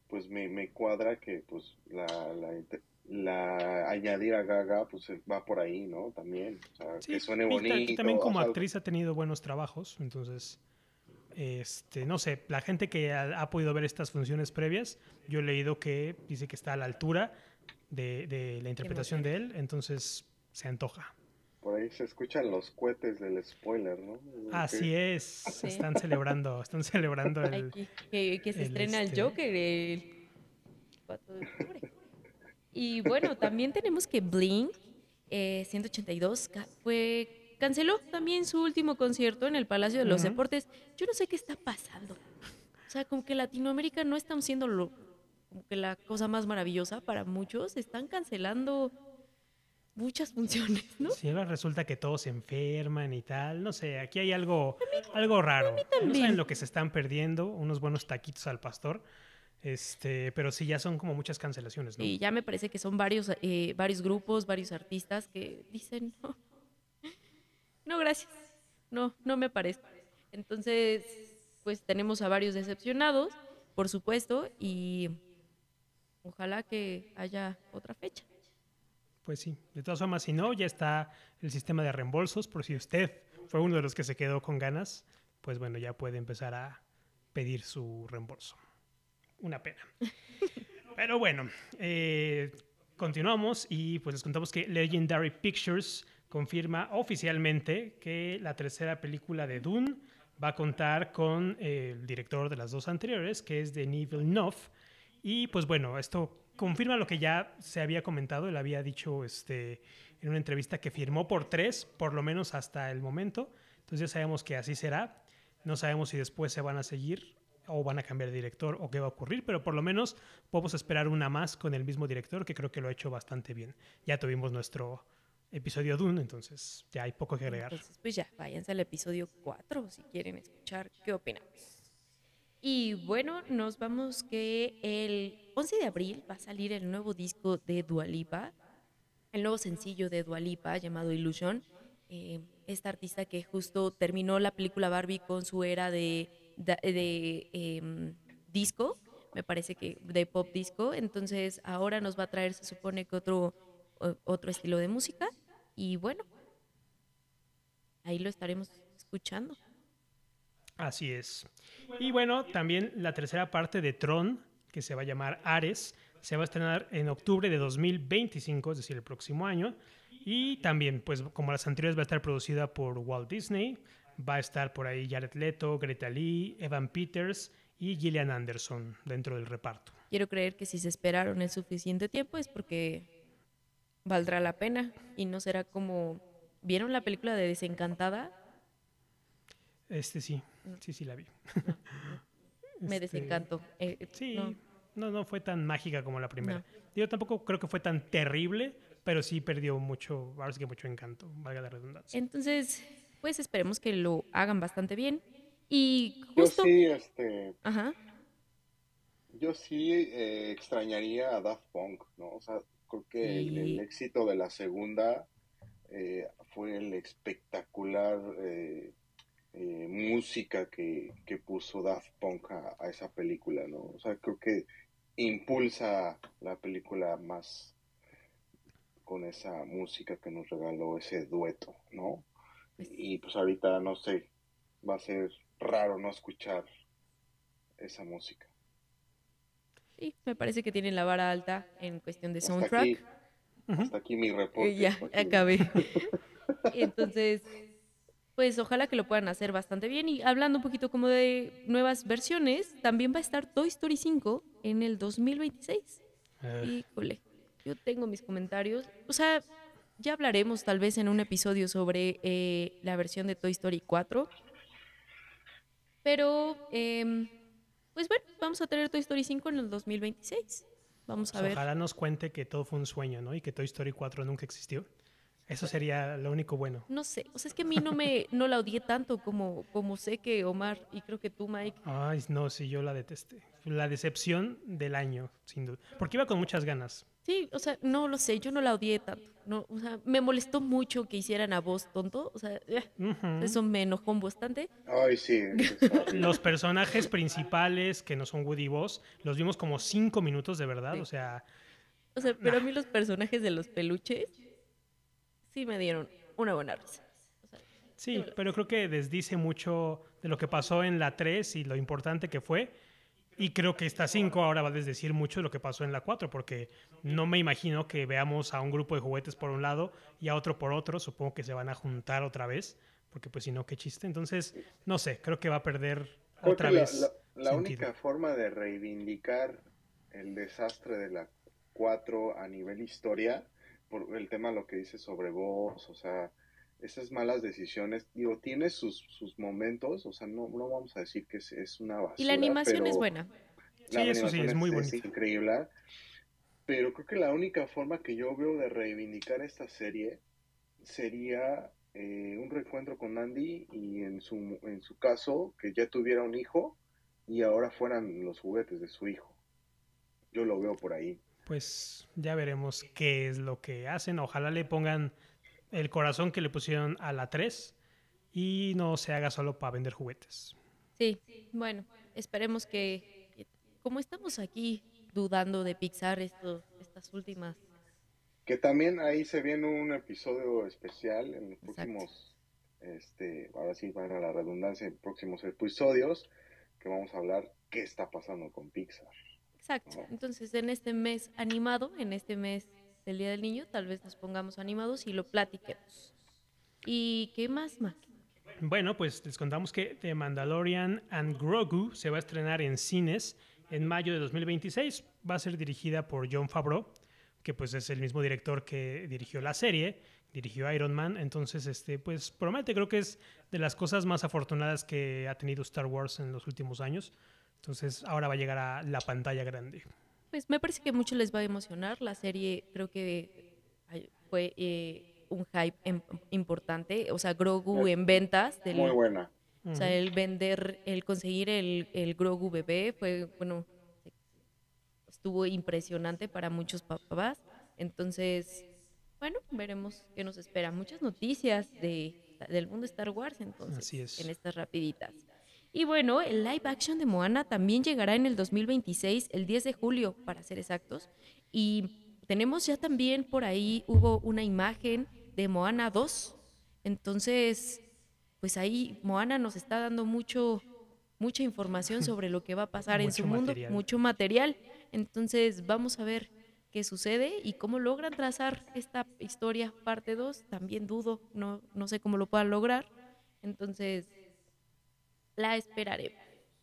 pues me, me cuadra que pues la, la, inte- la añadir a Gaga pues eh, va por ahí, ¿no? También, o sea, que Sí, suene y ta- que también bonito, o como sea, actriz ha tenido buenos trabajos, entonces, este, no sé, la gente que ha, ha podido ver estas funciones previas, yo he leído que dice que está a la altura de, de la Qué interpretación emoción. de él, entonces se antoja. por ahí se escuchan los cohetes del spoiler, ¿no? Así Que es, Sí. están celebrando, están celebrando Hay el, que, que, que se el estrena el este, Joker el cuatro de octubre. Y bueno, también tenemos que Blink eh, ciento ochenta y dos ca- fue, canceló también su último concierto en el Palacio de los ujú. Deportes. Yo no sé qué está pasando. O sea, como que Latinoamérica no estamos siendo lo, como que la cosa más maravillosa para muchos. Están cancelando muchas funciones, ¿no? Sí, ahora resulta que todos se enferman y tal. No sé, aquí hay algo, algo raro. No saben También. lo que se están perdiendo, unos buenos taquitos al pastor. Este, pero sí, ya son como muchas cancelaciones, ¿no? Y ya me parece que son varios, eh, varios grupos, varios artistas que dicen, no, no, gracias, no, no me parece. Entonces, pues tenemos a varios decepcionados, por supuesto, y ojalá que haya otra fecha. Pues sí. De todas formas, si no, ya está el sistema de reembolsos. Por si usted fue uno de los que se quedó con ganas, pues bueno, ya puede empezar a pedir su reembolso. Una pena. Pero bueno, eh, continuamos y pues les contamos que Legendary Pictures confirma oficialmente que la tercera película de Dune va a contar con eh, el director de las dos anteriores, que es Denis Villeneuve. Y pues bueno, esto confirma lo que ya se había comentado. Él había dicho este, en una entrevista que firmó por tres, por lo menos hasta el momento. Entonces ya sabemos que así será. No sabemos si después se van a seguir o van a cambiar de director o qué va a ocurrir, pero por lo menos podemos esperar una más con el mismo director, que creo que lo ha hecho bastante bien. Ya tuvimos nuestro episodio Dune, entonces ya hay poco que agregar. Entonces, pues ya, váyanse al episodio cuatro si quieren escuchar qué opinamos. Y bueno, nos vamos que el once de abril va a salir el nuevo disco de Dua Lipa, el nuevo sencillo de Dua Lipa llamado Illusion. Eh, esta artista que justo terminó la película Barbie con su era de, de, de, eh, disco, me parece que de pop disco. Entonces ahora nos va a traer, se supone que otro, otro estilo de música. Y bueno, ahí lo estaremos escuchando. Así es. Y bueno, también la tercera parte de Tron, que se va a llamar Ares, se va a estrenar en octubre de dos mil veinticinco, es decir, el próximo año. Y también, pues como las anteriores, va a estar producida por Walt Disney. Va a estar por ahí Jared Leto, Greta Lee, Evan Peters y Gillian Anderson dentro del reparto. Quiero creer que si se esperaron el suficiente tiempo es porque valdrá la pena y no será como... ¿Vieron la película de Desencantada? Este sí, No, sí, sí la vi. no, no. Me Este, desencantó. Eh, eh, no, sí, no, no fue tan mágica como la primera. no. Yo tampoco creo que fue tan terrible, pero sí perdió mucho, ahora sí que mucho encanto, valga la redundancia. Entonces, pues esperemos que lo hagan bastante bien. Y yo justo, sí, este, ajá, yo sí eh, extrañaría a Daft Punk, ¿no? O sea, creo que el, el sí, éxito de la segunda eh, fue el espectacular eh, eh, música que, que puso Daft Punk a, a esa película, ¿no? O sea, creo que impulsa la película más con esa música que nos regaló ese dueto, ¿no? pues Y pues ahorita, no sé, va a ser raro no escuchar esa música. sí, me parece que tienen la vara alta en cuestión de Hasta soundtrack. aquí, Ujú. hasta aquí mi Eh, reporte, ya, Joaquín. acabé. Entonces, pues ojalá que lo puedan hacer bastante bien. Y hablando un poquito como de nuevas versiones, también va a estar Toy Story cinco en el dos mil veintiséis. Eh, Híjole, yo tengo mis comentarios. O sea, ya hablaremos tal vez en un episodio sobre eh, la versión de Toy Story cuatro. Pero, em, pues bueno, vamos a tener Toy Story cinco en el dos mil veintiséis. Vamos a pues ver. ojalá nos cuente que todo fue un sueño, ¿no? Y que Toy Story cuatro nunca existió. Eso sería lo único bueno. No sé, o sea, es que a mí no me no la odié tanto como, como sé que Omar y creo que tú, Mike. Ay, no, sí, yo la detesté. La decepción del año, sin duda. Porque iba con muchas ganas. Sí, o sea, no lo sé, yo no la odié tanto. No, o sea, me molestó mucho que hicieran a Buzz tonto. O sea, eh, Ujú. eso me enojó bastante. Ay, sí, eso está horrible. Los personajes principales, que no son Woody y Buzz, los vimos como cinco minutos de verdad. O Sí. sea, O sea, nah. pero a mí los personajes de los peluches sí me dieron una buena risa. O sea, sí Sí, me la pero pasé. creo que desdice mucho de lo que pasó en la tres y lo importante que fue. Y creo que esta cinco ahora va a desdecir mucho de lo que pasó en la cuatro, porque no me imagino que veamos a un grupo de juguetes por un lado y a otro por otro. Supongo que se van a juntar otra vez, porque pues si no, qué chiste. Entonces, no sé, creo que va a perder Creo que otra la, la, vez la sentido. única forma de reivindicar el desastre de la cuatro a nivel historia, por el tema lo que dice sobre vos, o sea, esas malas decisiones, digo, tiene sus, sus momentos, o sea, no, no vamos a decir que es, es una Y la basura, animación es pero buena. la Sí, eso sí, animación es muy es, es bonita. increíble, pero creo que la única forma que yo veo de reivindicar esta serie sería eh, un reencuentro con Andy y en su, en su caso que ya tuviera un hijo y ahora fueran los juguetes de su hijo. Yo lo veo por ahí. Pues ya veremos qué es lo que hacen. Ojalá le pongan el corazón que le pusieron a la tres y no se haga solo para vender juguetes. Sí, bueno, esperemos que, que- como estamos aquí dudando de Pixar esto, estas últimas. Que también ahí se viene un episodio especial en los Exacto. próximos, este, ahora sí van a la redundancia, en próximos episodios, que vamos a hablar qué está pasando con Pixar, Exacto. ¿no? Entonces, en este mes animado, en este mes del Día del Niño, tal vez nos pongamos animados y lo platiquemos. ¿Y qué más, Mac? Bueno, pues les contamos que The Mandalorian and Grogu se va a estrenar en cines en mayo de dos mil veintiséis. Va a ser dirigida por Jon Favreau, que pues es el mismo director que dirigió la serie, dirigió Iron Man. Entonces, este, pues promete, creo que es de las cosas más afortunadas que ha tenido Star Wars en los últimos años. Entonces, ahora va a llegar a la pantalla grande. Pues me parece que mucho les va a emocionar. La serie creo que ay, fue eh, un hype em- importante. O sea, Grogu Es en ventas muy del, buena. o sea, Ujú. el vender, el conseguir el, el Grogu bebé fue, bueno, estuvo impresionante para muchos papás. Entonces, bueno, veremos qué nos espera. Muchas noticias de, del mundo Star Wars, Así entonces, en es. estas rapiditas. Y bueno, el live action de Moana también llegará en el dos mil veintiséis, el diez de julio, para ser exactos. Y tenemos ya también por ahí, hubo una imagen de Moana dos. Entonces, pues ahí Moana nos está dando mucho, mucha información sobre lo que va a pasar en su Mucho mundo, material. mucho material. Entonces, vamos a ver qué sucede y cómo logran trazar esta historia parte dos. También dudo, no, no sé cómo lo puedan lograr. Entonces, la esperaremos.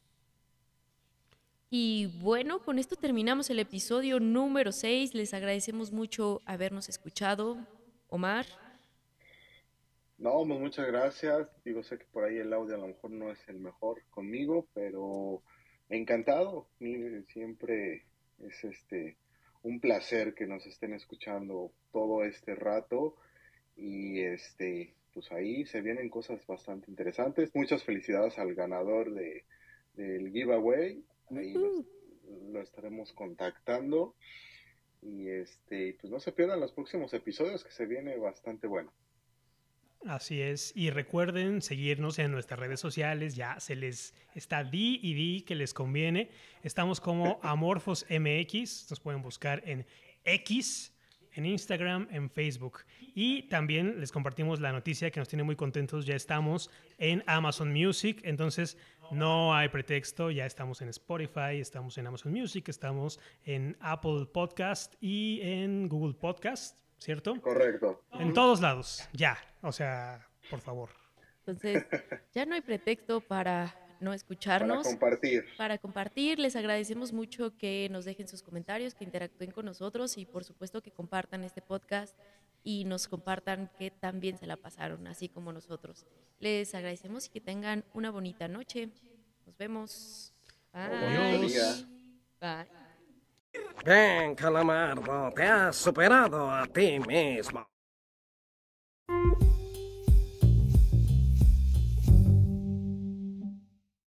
Y bueno, con esto terminamos el episodio número seis. Les agradecemos mucho habernos escuchado. Omar, No, pues muchas gracias. Digo, sé que por ahí el audio a lo mejor no es el mejor conmigo, pero encantado. Mire, siempre es este un placer que nos estén escuchando todo este rato y este, pues ahí se vienen cosas bastante interesantes. Muchas felicidades al ganador de del giveaway. Ahí lo, ujú, lo estaremos contactando y este, pues no se pierdan los próximos episodios que se viene bastante bueno. Así es. Y recuerden seguirnos en nuestras redes sociales. Ya se les está di y di que les conviene. Estamos como Amorphos M X. Nos pueden buscar en X, en Instagram, en Facebook. Y también les compartimos la noticia que nos tiene muy contentos. Ya estamos en Amazon Music. Entonces no hay pretexto. Ya estamos en Spotify, estamos en Amazon Music, estamos en Apple Podcast y en Google Podcast, ¿cierto? Correcto. En todos lados, ya. O sea, por favor. entonces ya no hay pretexto para no Para escucharnos, compartir. para compartir. Les agradecemos mucho que nos dejen sus comentarios, que interactúen con nosotros y por supuesto que compartan este podcast y nos compartan que también se la pasaron, así como nosotros. Les agradecemos y que tengan una bonita noche. Nos vemos. O bonito Bye. día. Adiós. Bye. Bien, Calamardo, te has superado a ti mismo.